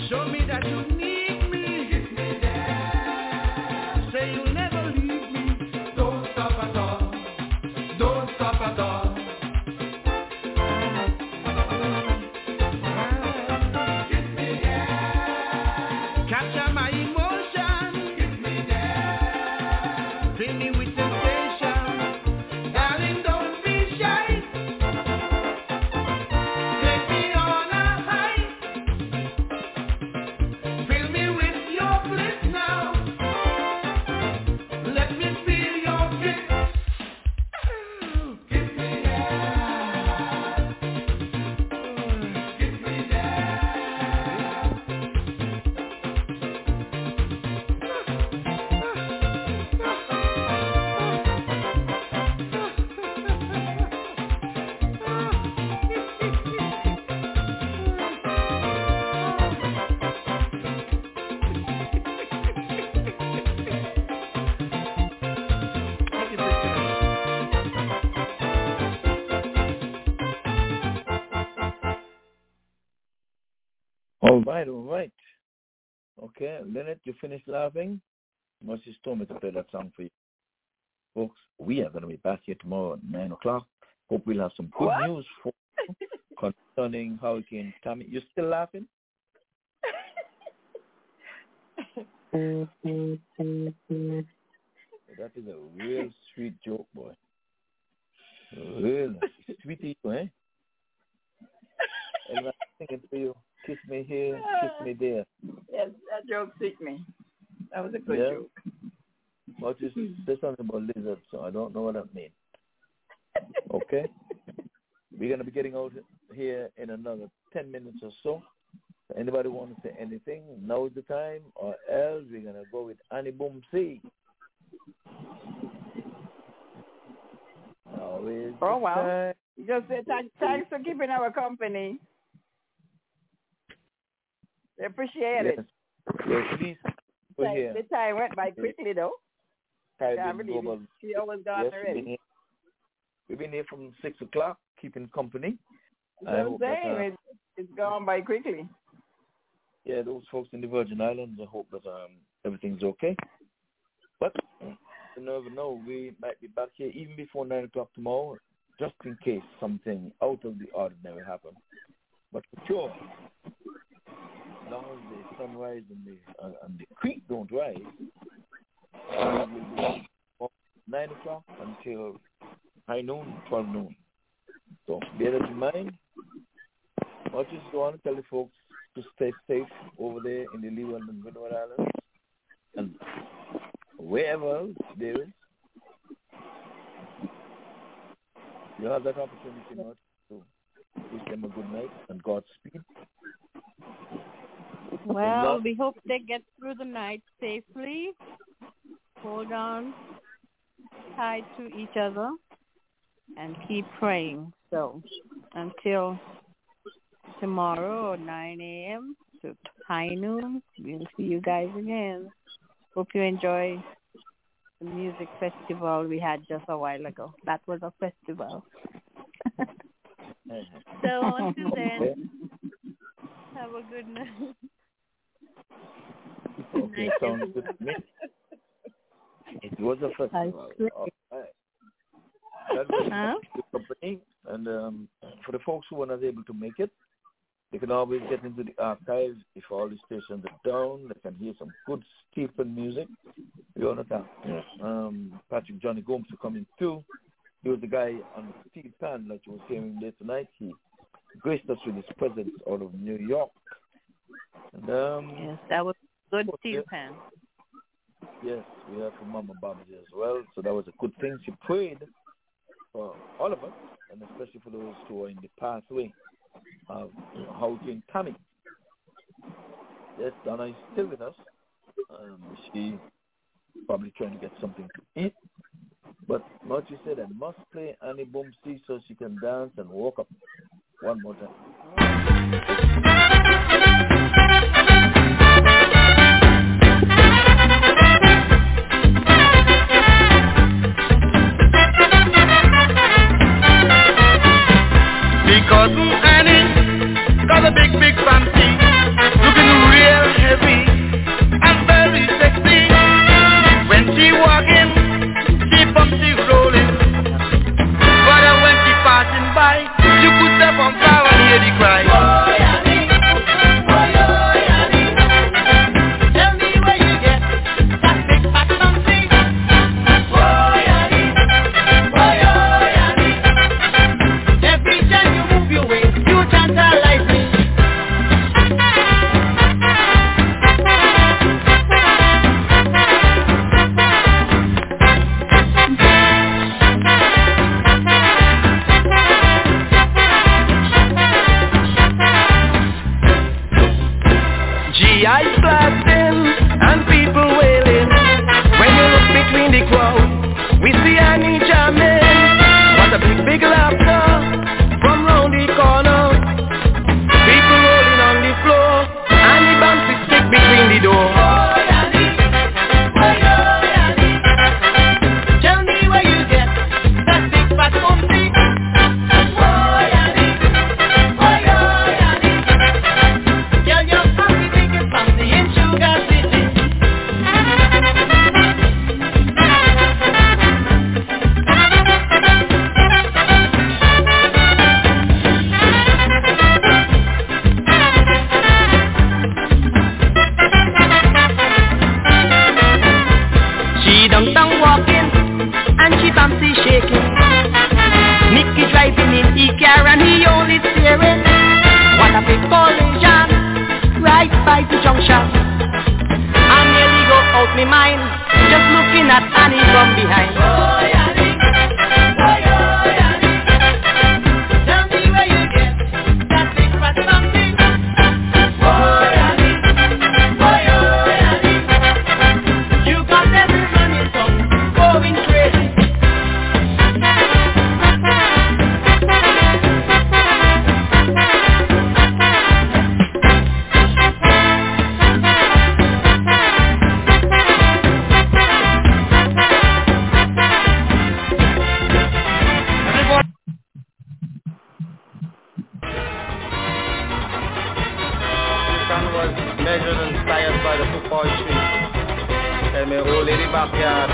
Show me that you need me. Kiss me there. Say you'll never leave me. Don't stop at all. Don't stop at all. Kiss me there. Capture my emotion. Kiss me there. Fill me with sensation. Darling, don't be shy. Take me on a high. Fill me with your bliss now. Let me feel your kiss. Kiss me there. Kiss me there. All right, all right. Okay, Leonard, you finished laughing? Moses told me to play that song for you. Folks, we are going to be back here tomorrow at nine o'clock. Hope we'll have some good What? news for you concerning Hurricane Tammy. You still laughing? That is a real sweet joke, boy. Real sweetie, eh? And I'm thinking for you, kiss me here, kiss me there. Yes, that joke suit me. That was a good Yeah. joke. But you said something about lizards, so I don't know what that means. Okay? We're going to be getting out here in another ten minutes or so. Anybody want to say anything? Now's the time, or else we're going to go with Annie Boom C. Always Oh, wow. time. Just say thanks, thanks for keeping our company. We appreciate Yes. it. Yes, please. We're Time- here. The time went by quickly, though. I can't Caribbean believe Global. it. Three hours gone Yes, we've been already. here. We've been here from six o'clock, keeping company. That's I what I'm hope that, saying. uh, It's, it's gone by quickly. yeah, those folks in the Virgin Islands, I hope that um, everything's okay. But you never know, we might be back here even before nine o'clock tomorrow, just in case something out of the ordinary happens. But for sure, as long as the sun rises and the, uh, and the creek don't rise, we will be from nine o'clock until high noon, twelve noon. So bear that in mind. I just want to tell the folks to stay safe over there in the Leeward and Windward Islands and wherever else there is. You have that opportunity now to wish them a good night and Godspeed. Well, we hope they get through the night safely. Hold on tight to each other and keep praying. So until tomorrow, nine a.m. to high noon, we'll see you guys again. Hope you enjoy the music festival we had just a while ago. That was a festival. So until then, have a good night. Okay, sounds good to me. It was a festival. All right. That was Huh? the company. And um, for the folks who were not able to make it, they can always get into the archives. If all the stations are down, they can hear some good Stephen music. You understand? Um, Patrick Johnny Gomes to come in too. He was the guy on the steel pan that you were hearing there tonight. He graced us with his presence out of New York. And, um, Yes, that was good steel pan. Yes, we heard from Mama Bobby as well, so that was a good thing. She prayed for all of us, and especially for those who are in the pathway of Hurricane Tammy. Yes, Donna is still with us. Um, she probably trying to get something to eat. But Margie said I must play Annie Boom C so she can dance and walk up one more time. Because Annie got a big, big fancy, looking real the ice blasting and people wailing. When you look between the crowd, we see Annie jamming. What a big, big laughter from round the corner. People rolling on the floor and the band is stick between the door. Tell me where you get that big fat bumpy. Girl, you're happy thinking fancy in Sugar City. Downtown walking and she fancy shaking. Nicky driving in the car and he only staring. What a big collision right by the junction. I nearly go out my mind just looking at Annie from behind. Oh, Annie, oh, Annie. Tell me where you get that big fat something. Oh, Annie, oh, Annie. You got every going crazy. This sun was measured and inspired by the football tree in my old lady backyard.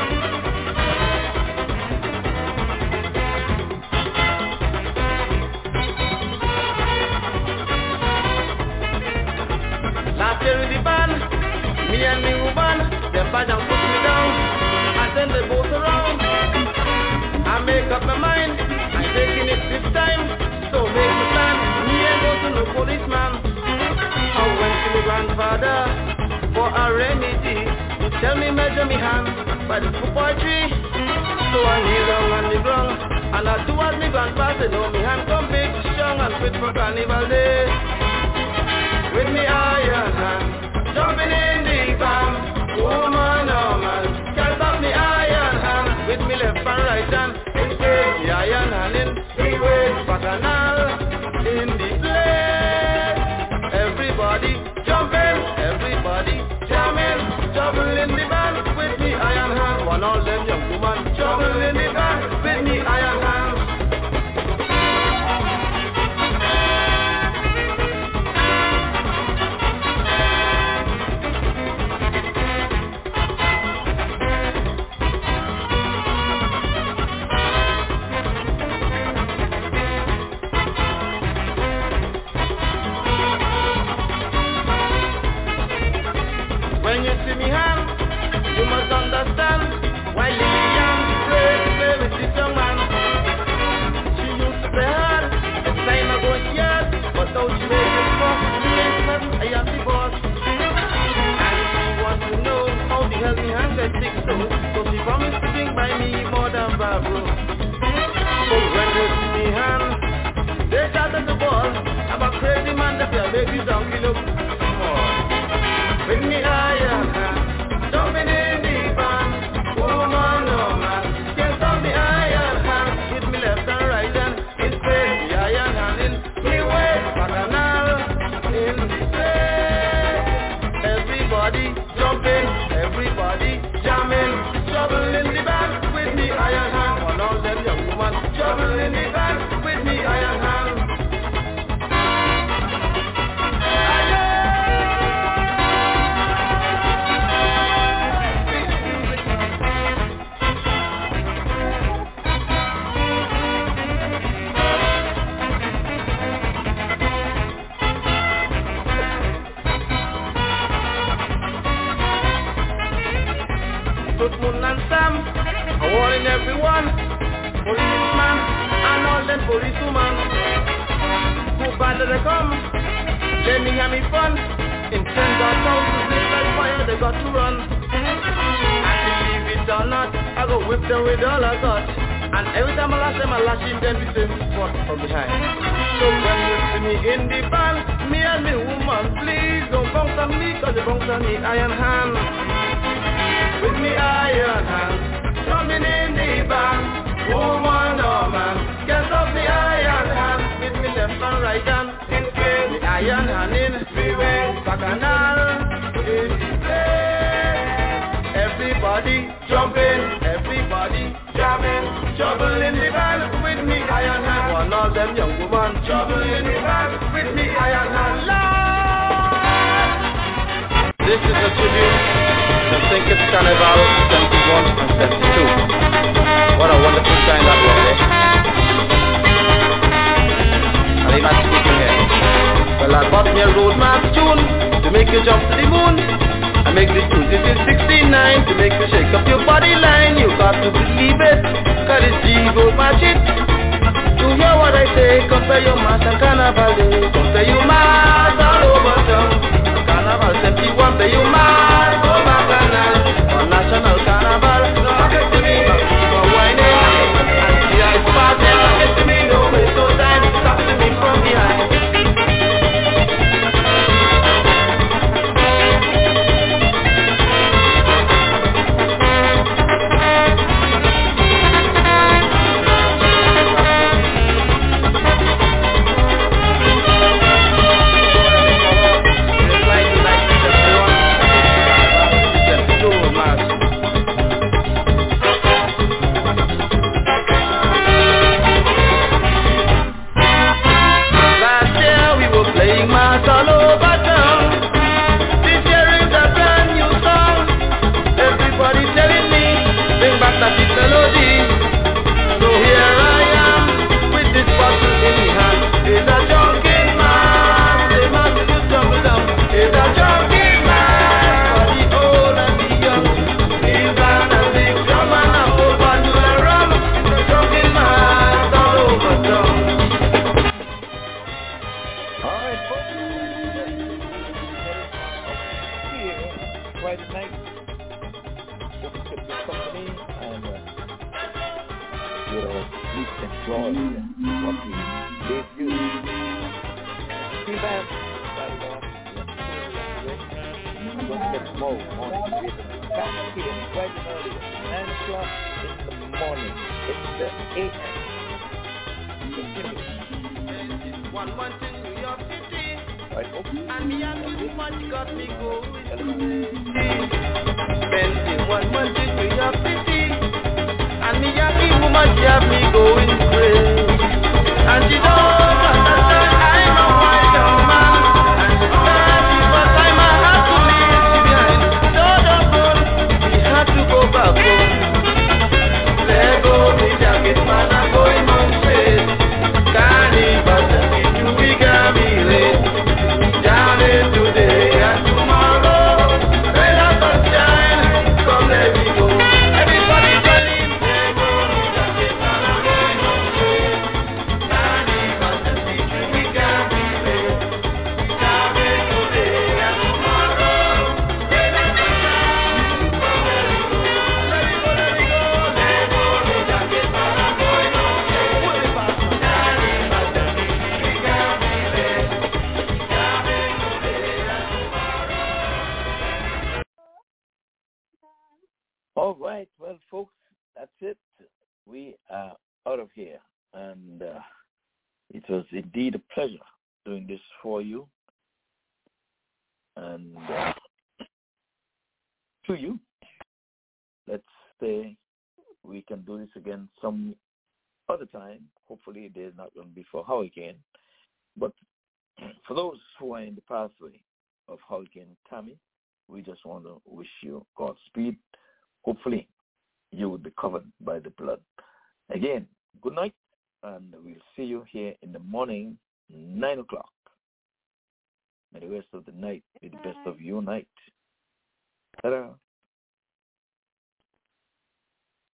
Last year with the band, me and me woman, them bad and put me down. I send the boat around. I make up my mind, I'm taking it this time. So make me plan, me and go to no policeman. I went to my grandfather for a remedy. He tell me measure me hand by the football tree. So I kneel down on the ground, and I do what me grandpa said. No, me hand come big, strong and fit for carnival day. With me iron hand, jumping in the van. Woman, oh man, can't stop me iron hand. With me left and right hand, it's great, the iron hand in the waist, bacchanal in the place. Everybody jumping, everybody jamming, trouble in the band. With me iron hand, one all them young woman, trouble in the band. With me iron hand. When you see me hand, you must understand why Lillian played play with this young man. She used to play hard, it's time ago yes, but now she make it for you ain't nothing, I am the boss. And she wants to know how the hell me hand get sick so, so she promised to bring by me more than Barbara. So when you see me hand, they shot at the ball, I'm a crazy man that will make you donkey look more. Bring me iron hand, jumping in the van. Woman, oh man, can't stop me iron hand. Hit me left and right hand, in space, the iron hand in me waist, bacchanal in the place. Everybody jumping, everybody jamming, trouble in the band with me iron hand. One all them young woman, trouble in the band with me iron hand. Moon and Sam, a warning everyone, policeman and all them policewomen. Who bad they come, let me have me fun. In tens of thousands, they like fire, they got to run. And believe it or not, I go whip them with all I got. And every time I lash them, I lash him, then the same spot from behind. So when you see me in the band, me and me woman, please don't bounce on me. Cause you bounce on me iron hand. With me iron hand, drumming in the band. Oh, wonder man, can't stop me iron hand. With me left and right hand, in place. Me iron hand in three ways. Bacchanal, in place. Everybody jumping, everybody jamming. Trouble in the band, with me iron hand. One of them young woman, trouble in the band, with me iron hand. Lord. This is a tribute to Thinkers Carnival seventy-one and seventy-two. What a wonderful time that was, eh? And I'm not speaking here. Well, I bought me a road march tune to make you jump to the moon. I make this tune, this is sixty-nine, to make you shake up your body line. You got to believe it, cause it's G-Go match it. To hear what I say, compare your mass and carnival day. Compare your mass all over town. Carnival seventy-one, pay your mass over canal. On national carnival, talk it to me, for whining. And see I spot it, talk it to me, no waste no time. Talk to me from behind. All right, well, folks, that's it. We are out of here, and uh, it was indeed a pleasure doing this for you, and uh, to you. Let's say we can do this again some other time. Hopefully, there's not going to be for hurricane, but for those who are in the pathway of Hurricane Tammy, we just want to wish you Godspeed. Hopefully, you will be covered by the blood. Again, good night, and we'll see you here in the morning, nine o'clock. May the rest of the night be the best of your night.